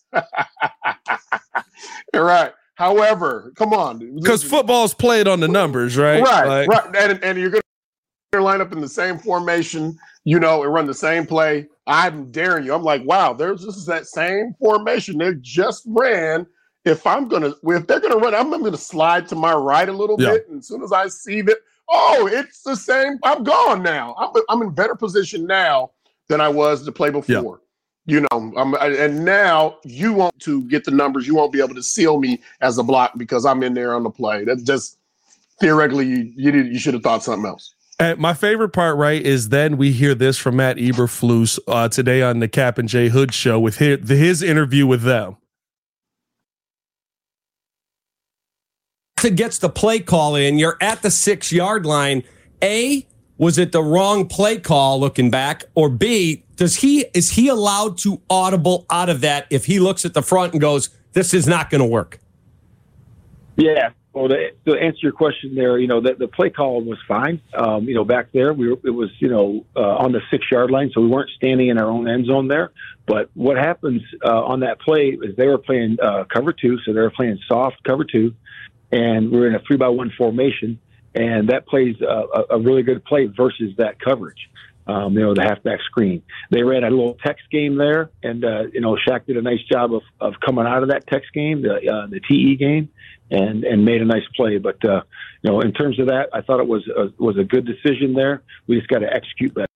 [SPEAKER 2] Right. However, come on,
[SPEAKER 1] because football's played on the numbers, right?
[SPEAKER 2] Right. And you're going to line up in the same formation, and run the same play. I'm daring you. I'm like, wow, this is that same formation they just ran. If they're gonna run, I'm gonna slide to my right a little bit, and as soon as I see that, it's the same. I'm gone now. I'm in better position now than I was to play before. And now you want to get the numbers. You won't be able to seal me as a block because I'm in there on the play. That's just theoretically you should have thought something else.
[SPEAKER 1] And my favorite part, right, is then we hear this from Matt Eberflus today on the Cap and J Hood show with his interview with them.
[SPEAKER 5] Gets the play call in, you're at the 6-yard line. A, was it the wrong play call looking back? Or B, is he allowed to audible out of that if he looks at the front and goes, this is not going to work?
[SPEAKER 6] Yeah. Well, to answer your question there, the play call was fine. Back there, it was on the 6-yard line, so we weren't standing in our own end zone there. But what happens on that play is they were playing cover 2, so they were playing soft cover 2, and we're in a 3-by-1 formation, and that plays a really good play versus that coverage. The halfback screen. They ran a little text game there, and Shaq did a nice job of coming out of that text game, the TE game, and made a nice play. But in terms of that, I thought it was a good decision there. We just got to execute better.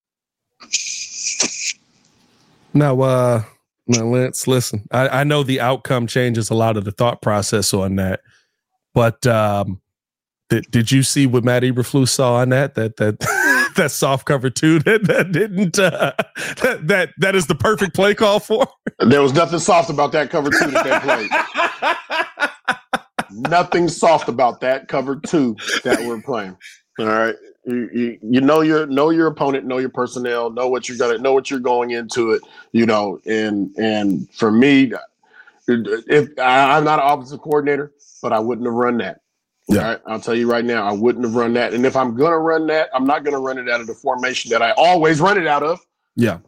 [SPEAKER 1] Now, let's listen. I know the outcome changes a lot of the thought process on that, but did you see what Matt Eberflus saw on that soft cover 2 that didn't that is the perfect play call for?
[SPEAKER 2] There was nothing soft about that cover 2 that they played. Nothing soft about that cover 2 that we're playing. All right, you know your opponent, know your personnel, know what you're going into it. And for me, if I'm not an offensive coordinator, but I wouldn't have run that. Yeah. All right, I'll tell you right now, I wouldn't have run that. And if I'm going to run that, I'm not going to run it out of the formation that I always run it out of.
[SPEAKER 1] Yeah.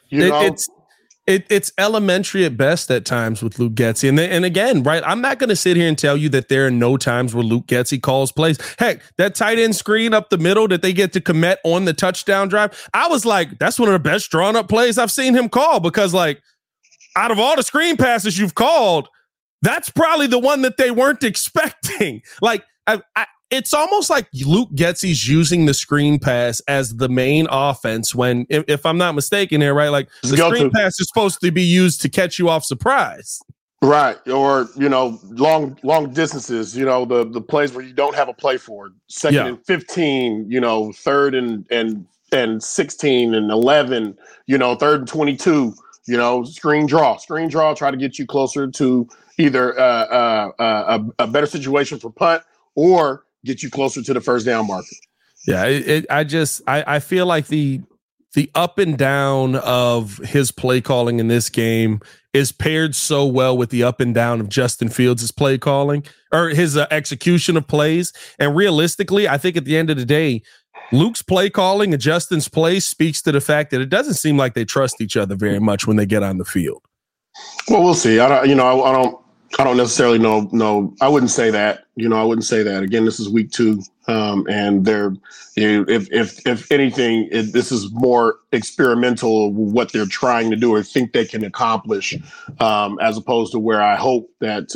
[SPEAKER 1] It's elementary at best at times with Luke Getsy. And again, right, I'm not going to sit here and tell you that there are no times where Luke Getsy calls plays. Heck, that tight end screen up the middle that they get to commit on the touchdown drive, I was like, that's one of the best drawn up plays I've seen him call, because like out of all the screen passes you've called, that's probably the one that they weren't expecting. Like, it's almost like Luke Getsy's using the screen pass as the main offense when, if I'm not mistaken here, right? Like the screen pass is supposed to be used to catch you off surprise.
[SPEAKER 2] Right. Or, long distances, the plays where you don't have a play for. Second and 15, third and 16 and 11, third and 22, screen draw, try to get you closer to either a better situation for punt or get you closer to the first down marker.
[SPEAKER 1] Yeah. I feel like the up and down of his play calling in this game is paired so well with the up and down of Justin Fields' play calling or his execution of plays. And realistically, I think at the end of the day, Luke's play calling and Justin's play speaks to the fact that it doesn't seem like they trust each other very much when they get on the field.
[SPEAKER 2] Well, we'll see. I don't necessarily know. No, I wouldn't say that. I wouldn't say that. Again, this is week 2. And they're, if anything, this is more experimental what they're trying to do or think they can accomplish, as opposed to where I hope that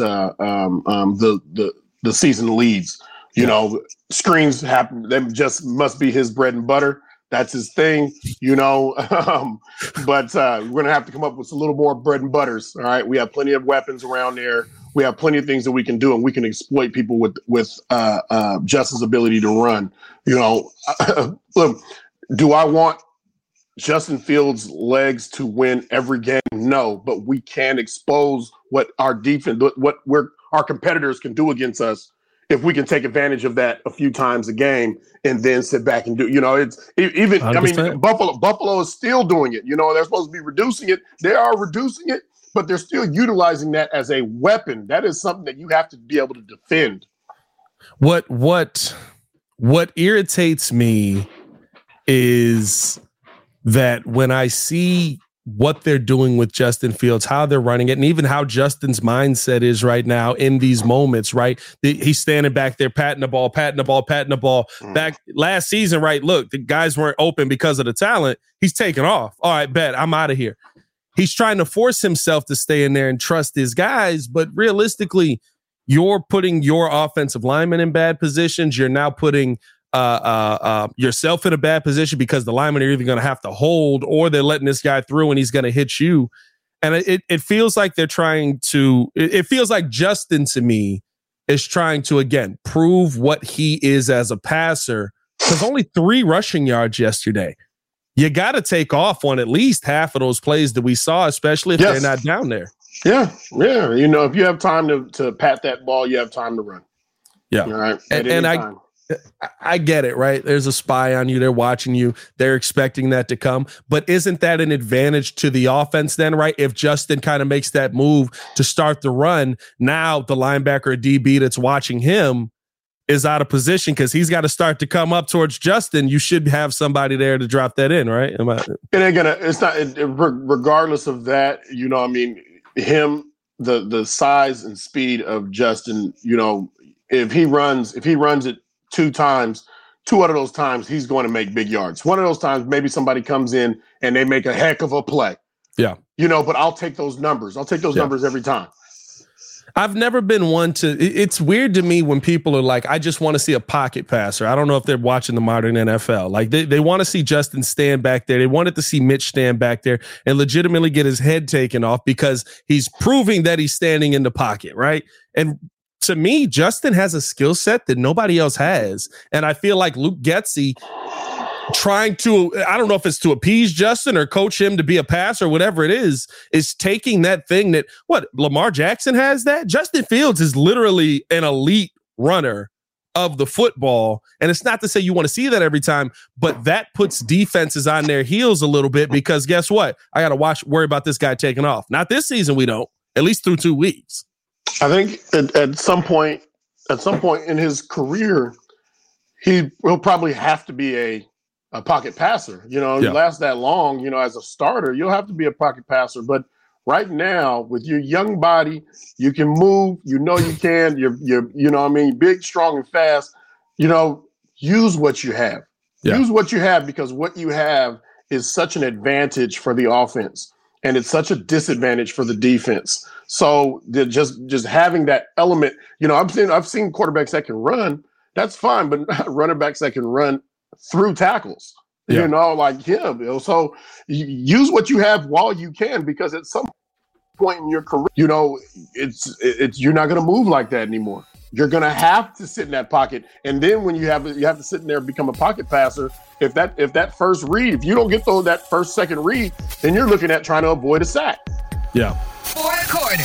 [SPEAKER 2] the season leads. Screens happen; they just must be his bread and butter. That's his thing, but we're gonna have to come up with a little more bread and butters. All right, we have plenty of weapons around there. We have plenty of things that we can do, and we can exploit people with Justin's ability to run. Look, do I want Justin Fields' legs to win every game? No, but we can expose what our defense, our competitors can do against us if we can take advantage of that a few times a game and then sit back and do. It's even. 100%. I mean, Buffalo is still doing it. They're supposed to be reducing it. They are reducing it. But they're still utilizing that as a weapon. That is something that you have to be able to defend.
[SPEAKER 1] What irritates me is that when I see what they're doing with Justin Fields, how they're running it, and even how Justin's mindset is right now in these moments, right? He's standing back there, patting the ball. Back last season, right? Look, the guys weren't open because of the talent. He's taking off. All right, bet, I'm out of here. He's trying to force himself to stay in there and trust his guys, but realistically, you're putting your offensive linemen in bad positions. You're now putting yourself in a bad position because the linemen are either going to have to hold or they're letting this guy through and he's going to hit you. And it feels like they're trying to. It feels like Justin to me is trying to again prove what he is as a passer. Because only 3 rushing yards yesterday. You got to take off on at least half of those plays that we saw, especially if they're not down there.
[SPEAKER 2] Yeah. If you have time to pat that ball, you have time to run.
[SPEAKER 1] Yeah.
[SPEAKER 2] All right.
[SPEAKER 1] And I get it, right? There's a spy on you. They're watching you. They're expecting that to come. But isn't that an advantage to the offense then, right? If Justin kind of makes that move to start the run, now the linebacker or DB that's watching him is out of position because he's got to start to come up towards Justin. You should have somebody there to drop that in, right?
[SPEAKER 2] Regardless of that, the size and speed of Justin, if he runs it 2 times, 2 out of those times, he's going to make big yards. One of those times, maybe somebody comes in and they make a heck of a play.
[SPEAKER 1] Yeah.
[SPEAKER 2] But I'll take those numbers. I'll take those numbers every time.
[SPEAKER 1] I've never been one to. It's weird to me when people are like, I just want to see a pocket passer. I don't know if they're watching the modern NFL. Like they want to see Justin stand back there. They wanted to see Mitch stand back there and legitimately get his head taken off because he's proving that he's standing in the pocket, right? And to me, Justin has a skill set that nobody else has. And I feel like Luke Getsy trying to, I don't know if it's to appease Justin or coach him to be a passer, whatever it is taking that thing that, Lamar Jackson has that? Justin Fields is literally an elite runner of the football. And it's not to say you want to see that every time, but that puts defenses on their heels a little bit because guess what? I got to worry about this guy taking off. Not this season, we don't, at least through 2 weeks.
[SPEAKER 2] I think at some point in his career, he'll probably have to be a pocket passer. You last that long, as a starter, you'll have to be a pocket passer. But right now, with your young body, you can move. You can. You're big, strong, and fast. Use what you have. Yeah. Use what you have because what you have is such an advantage for the offense, and it's such a disadvantage for the defense. So just having that element, I've seen quarterbacks that can run. That's fine, but not running backs that can run through tackles, like him. So use what you have while you can, because at some point in your career, you know, it's you're not going to move like that anymore. You're going to have to sit in that pocket. And then when you have to sit in there and become a pocket passer, if that first read, if you don't get that first, second read, then you're looking at trying to avoid a sack.
[SPEAKER 1] Yeah.
[SPEAKER 7] Fourth quarter.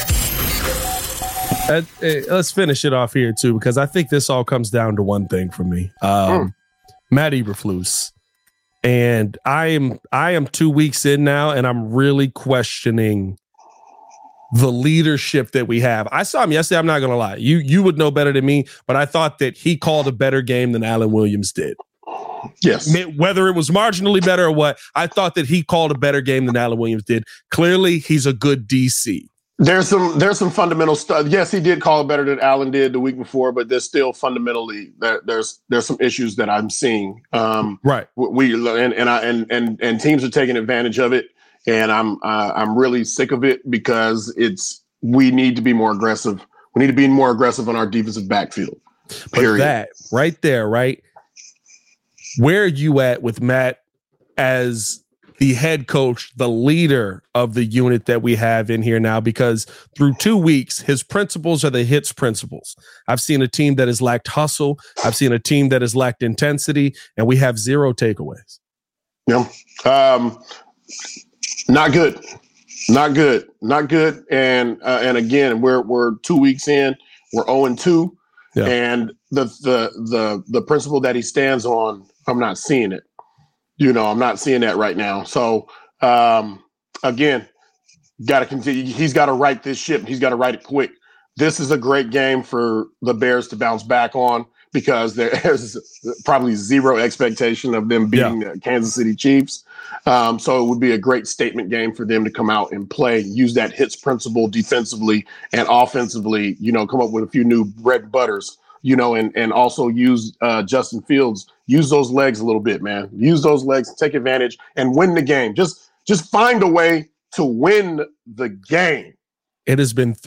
[SPEAKER 1] Let's finish it off here, too, because I think this all comes down to one thing for me. Matt Eberflus. And I am 2 weeks in now, and I'm really questioning the leadership that we have. I saw him yesterday. I'm not going to lie. You would know better than me, but I thought that he called a better game than Alan Williams did.
[SPEAKER 2] Yes.
[SPEAKER 1] Whether it was marginally better or what, I thought that he called a better game than Alan Williams did. Clearly, he's a good DC.
[SPEAKER 2] There's some fundamental stuff. Yes, he did call it better than Allen did the week before, but there's still fundamentally there's some issues that I'm seeing.
[SPEAKER 1] Right.
[SPEAKER 2] And teams are taking advantage of it, and I'm really sick of it because we need to be more aggressive. We need to be more aggressive on our defensive backfield. Period.
[SPEAKER 1] But that right there, right? Where are you at with Matt as the head coach, the leader of the unit that we have in here now? Because through 2 weeks, his principles are the hits principles. I've seen a team that has lacked hustle. I've seen a team that has lacked intensity, and we have 0 takeaways.
[SPEAKER 2] Yeah. Not good. And again, we're 2 weeks in, we're 0-2. Yeah. And the principle that he stands on, I'm not seeing it. You know, I'm not seeing that right now. So, again, got to continue. He's got to right this ship. He's got to right it quick. This is a great game for the Bears to bounce back on because there's probably 0 expectation of them beating the Kansas City Chiefs. So it would be a great statement game for them to come out and play, use that hits principle defensively and offensively, you know, come up with a few new bread and butters. You know, and also use Justin Fields. Use those legs a little bit, man. Use those legs, take advantage, and win the game. Just find a way to win the game.
[SPEAKER 1] It has been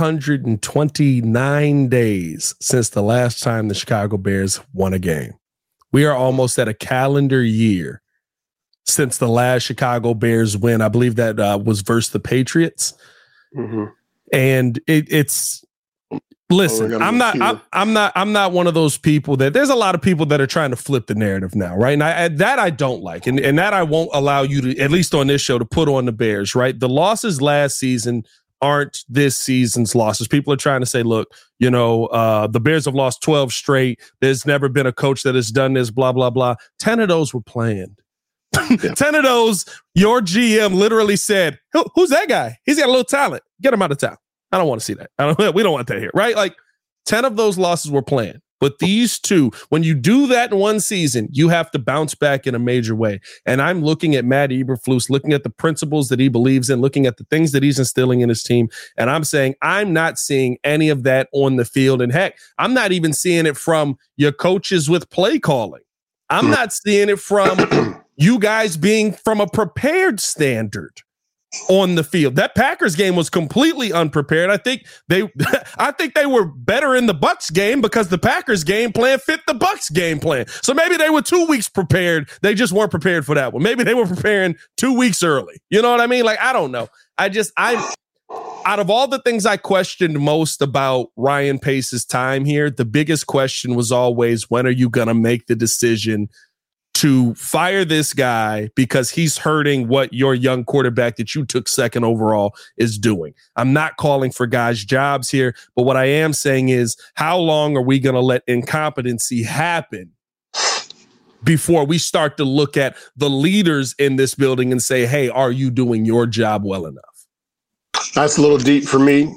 [SPEAKER 1] 329 days since the last time the Chicago Bears won a game. We are almost at a calendar year since the last Chicago Bears win. I believe that was versus the Patriots. Mm-hmm. And it's. Listen, I'm not one of those people that there's a lot of people that are trying to flip the narrative now, right? And I don't like, and that I won't allow you to, at least on this show, to put on the Bears, right? The losses last season aren't this season's losses. People are trying to say, look, you know, the Bears have lost 12 straight. There's never been a coach that has done this, blah, blah, blah. 10 of those were planned. 10 of those, your GM literally said, who's that guy? He's got a little talent. Get him out of town. I don't want to see that. We don't want that here, right? Like 10 of those losses were planned. But these 2, when you do that in one season, you have to bounce back in a major way. And I'm looking at Matt Eberflus, looking at the principles that he believes in, looking at the things that he's instilling in his team. And I'm saying I'm not seeing any of that on the field. And heck, I'm not even seeing it from your coaches with play calling. I'm not seeing it from you guys being from a prepared standard on the field. That Packers game was completely unprepared. I think they were better in the Bucs game because the Packers game plan fit the Bucs game plan. So maybe they were 2 weeks prepared. They just weren't prepared for that one. Maybe they were preparing 2 weeks early. You know what I mean? Like, I don't know. I'm out of all the things I questioned most about Ryan Pace's time here, the biggest question was always, when are you going to make the decision to fire this guy because he's hurting what your young quarterback that you took second overall is doing? I'm not calling for guys' jobs here, but what I am saying is, how long are we going to let incompetency happen before we start to look at the leaders in this building and say, hey, are you doing your job well enough?
[SPEAKER 2] That's a little deep for me.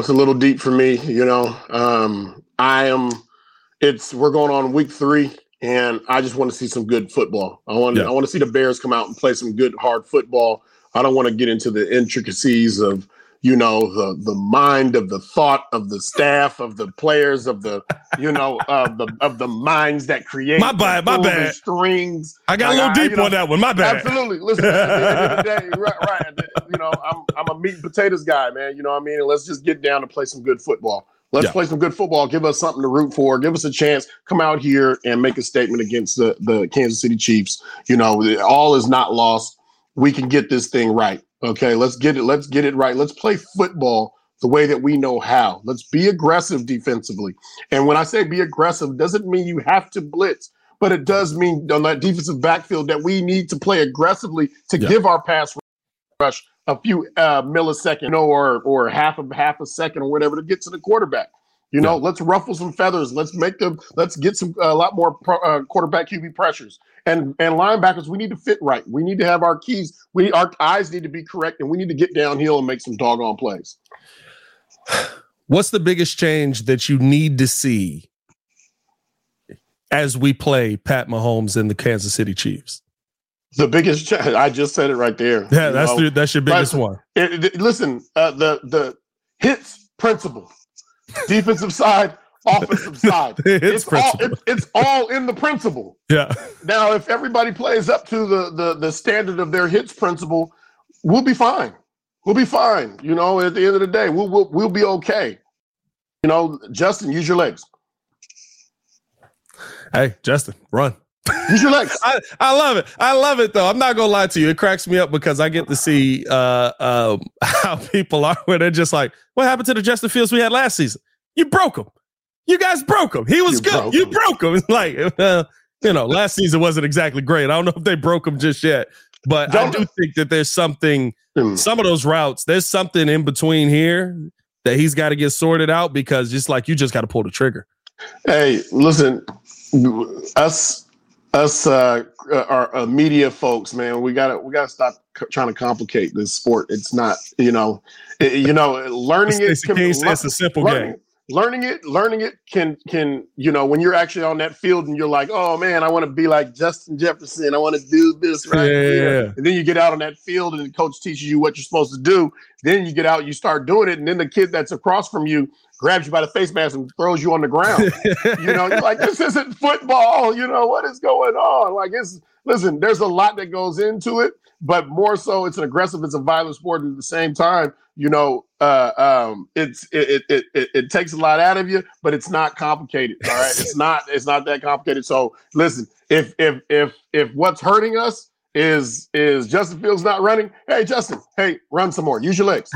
[SPEAKER 2] You know, we're going on week 3. And I just want to see some good football. I want to see the Bears come out and play some good, hard football. I don't want to get into the intricacies of, you know, the mind of the thought of the staff, of the players, of the, you know, of the minds that create.
[SPEAKER 1] My bad.
[SPEAKER 2] Strings.
[SPEAKER 1] I got a little deep on that one. My bad.
[SPEAKER 2] Absolutely. Listen, at the end of the day, right. You know, I'm a meat and potatoes guy, man. You know what I mean? And let's just get down and play some good football. Let's play some good football. Give us something to root for. Give us a chance. Come out here and make a statement against the Kansas City Chiefs. You know, all is not lost. We can get this thing right. Okay, let's get it right. Let's play football the way that we know how. Let's be aggressive defensively. And when I say be aggressive, doesn't mean you have to blitz, but it does mean on that defensive backfield that we need to play aggressively to give our pass rush a few milliseconds, or half a second or whatever to get to the quarterback. Let's ruffle some feathers. Let's get a lot more quarterback QB pressures. And linebackers, we need to fit right. We need to have our keys. Our eyes need to be correct, and we need to get downhill and make some doggone plays.
[SPEAKER 1] What's the biggest change that you need to see as we play Pat Mahomes and the Kansas City Chiefs?
[SPEAKER 2] The biggest change, I just said it right there.
[SPEAKER 1] Yeah, that's your biggest one.
[SPEAKER 2] Listen, the hits principle, defensive side, offensive side. It's all in the principle.
[SPEAKER 1] Yeah. Now,
[SPEAKER 2] if everybody plays up to the standard of their hits principle, we'll be fine. We'll be fine. At the end of the day, we'll be okay. Justin, use your legs.
[SPEAKER 1] Hey, Justin, run.
[SPEAKER 2] Use your legs.
[SPEAKER 1] I love it. I love it, though. I'm not going to lie to you. It cracks me up because I get to see how people are where they're just like, what happened to the Justin Fields we had last season? You broke him. You guys broke him. He was good. You broke him. It's like, last season wasn't exactly great. I don't know if they broke him just yet. But I do think that there's something, some of those routes, there's something in between here that he's got to get sorted out because just like you just got to pull the trigger.
[SPEAKER 2] Hey, listen, us our media folks, man, we gotta stop trying to complicate this sport. It's not, learning
[SPEAKER 1] it's a simple game.
[SPEAKER 2] Learning it can when you're actually on that field and you're like, oh man, I want to be like Justin Jefferson. I want to do this right here. Yeah. And then you get out on that field and the coach teaches you what you're supposed to do. Then you get out, you start doing it, and then the kid that's across from you grabs you by the face mask and throws you on the ground. You're like, this isn't football. What is going on? Like, listen, there's a lot that goes into it, but more so it's a violent sport. And at the same time, it takes a lot out of you, but it's not complicated. All right. It's not that complicated. So listen, if what's hurting us is Justin Fields not running, hey, Justin, run some more. Use your legs.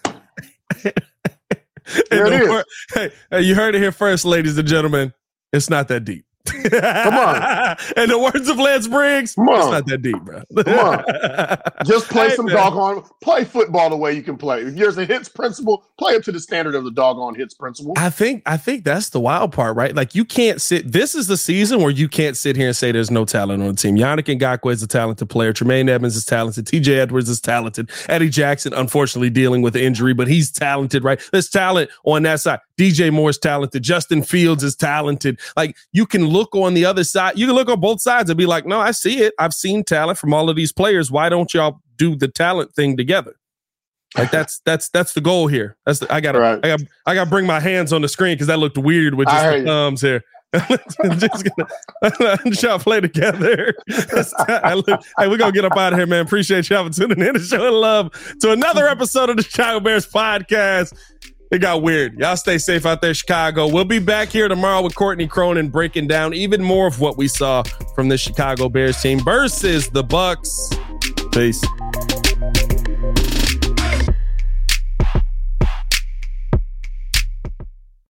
[SPEAKER 2] There it is.
[SPEAKER 1] Hey, you heard it here first, ladies and gentlemen. It's not that deep.
[SPEAKER 2] Come on.
[SPEAKER 1] In the words of Lance Briggs, it's not that deep, bro.
[SPEAKER 2] Come on. Just play play football the way you can play. If there's a hits principle, play up to the standard of the doggone hits principle.
[SPEAKER 1] I think that's the wild part, right? Like you can't sit. This is the season where you can't sit here and say there's no talent on the team. Yannick Ngakoue is a talented player. Tremaine Edmonds is talented. TJ Edwards is talented. Eddie Jackson, unfortunately, dealing with injury, but he's talented, right? There's talent on that side. DJ Moore is talented. Justin Fields is talented. Like you can look on the other side. You can look on both sides and be like, no, I see it. I've seen talent from all of these players. Why don't y'all do the talent thing together? Like that's the goal here. I gotta bring my hands on the screen because that looked weird with just the thumbs here. Just gonna play together. Hey, we're gonna get up out of here, man. Appreciate y'all for tuning in and showing love to another episode of the Chicago Bears podcast. It got weird. Y'all stay safe out there, Chicago. We'll be back here tomorrow with Courtney Cronin breaking down even more of what we saw from the Chicago Bears team versus the Bucs. Peace.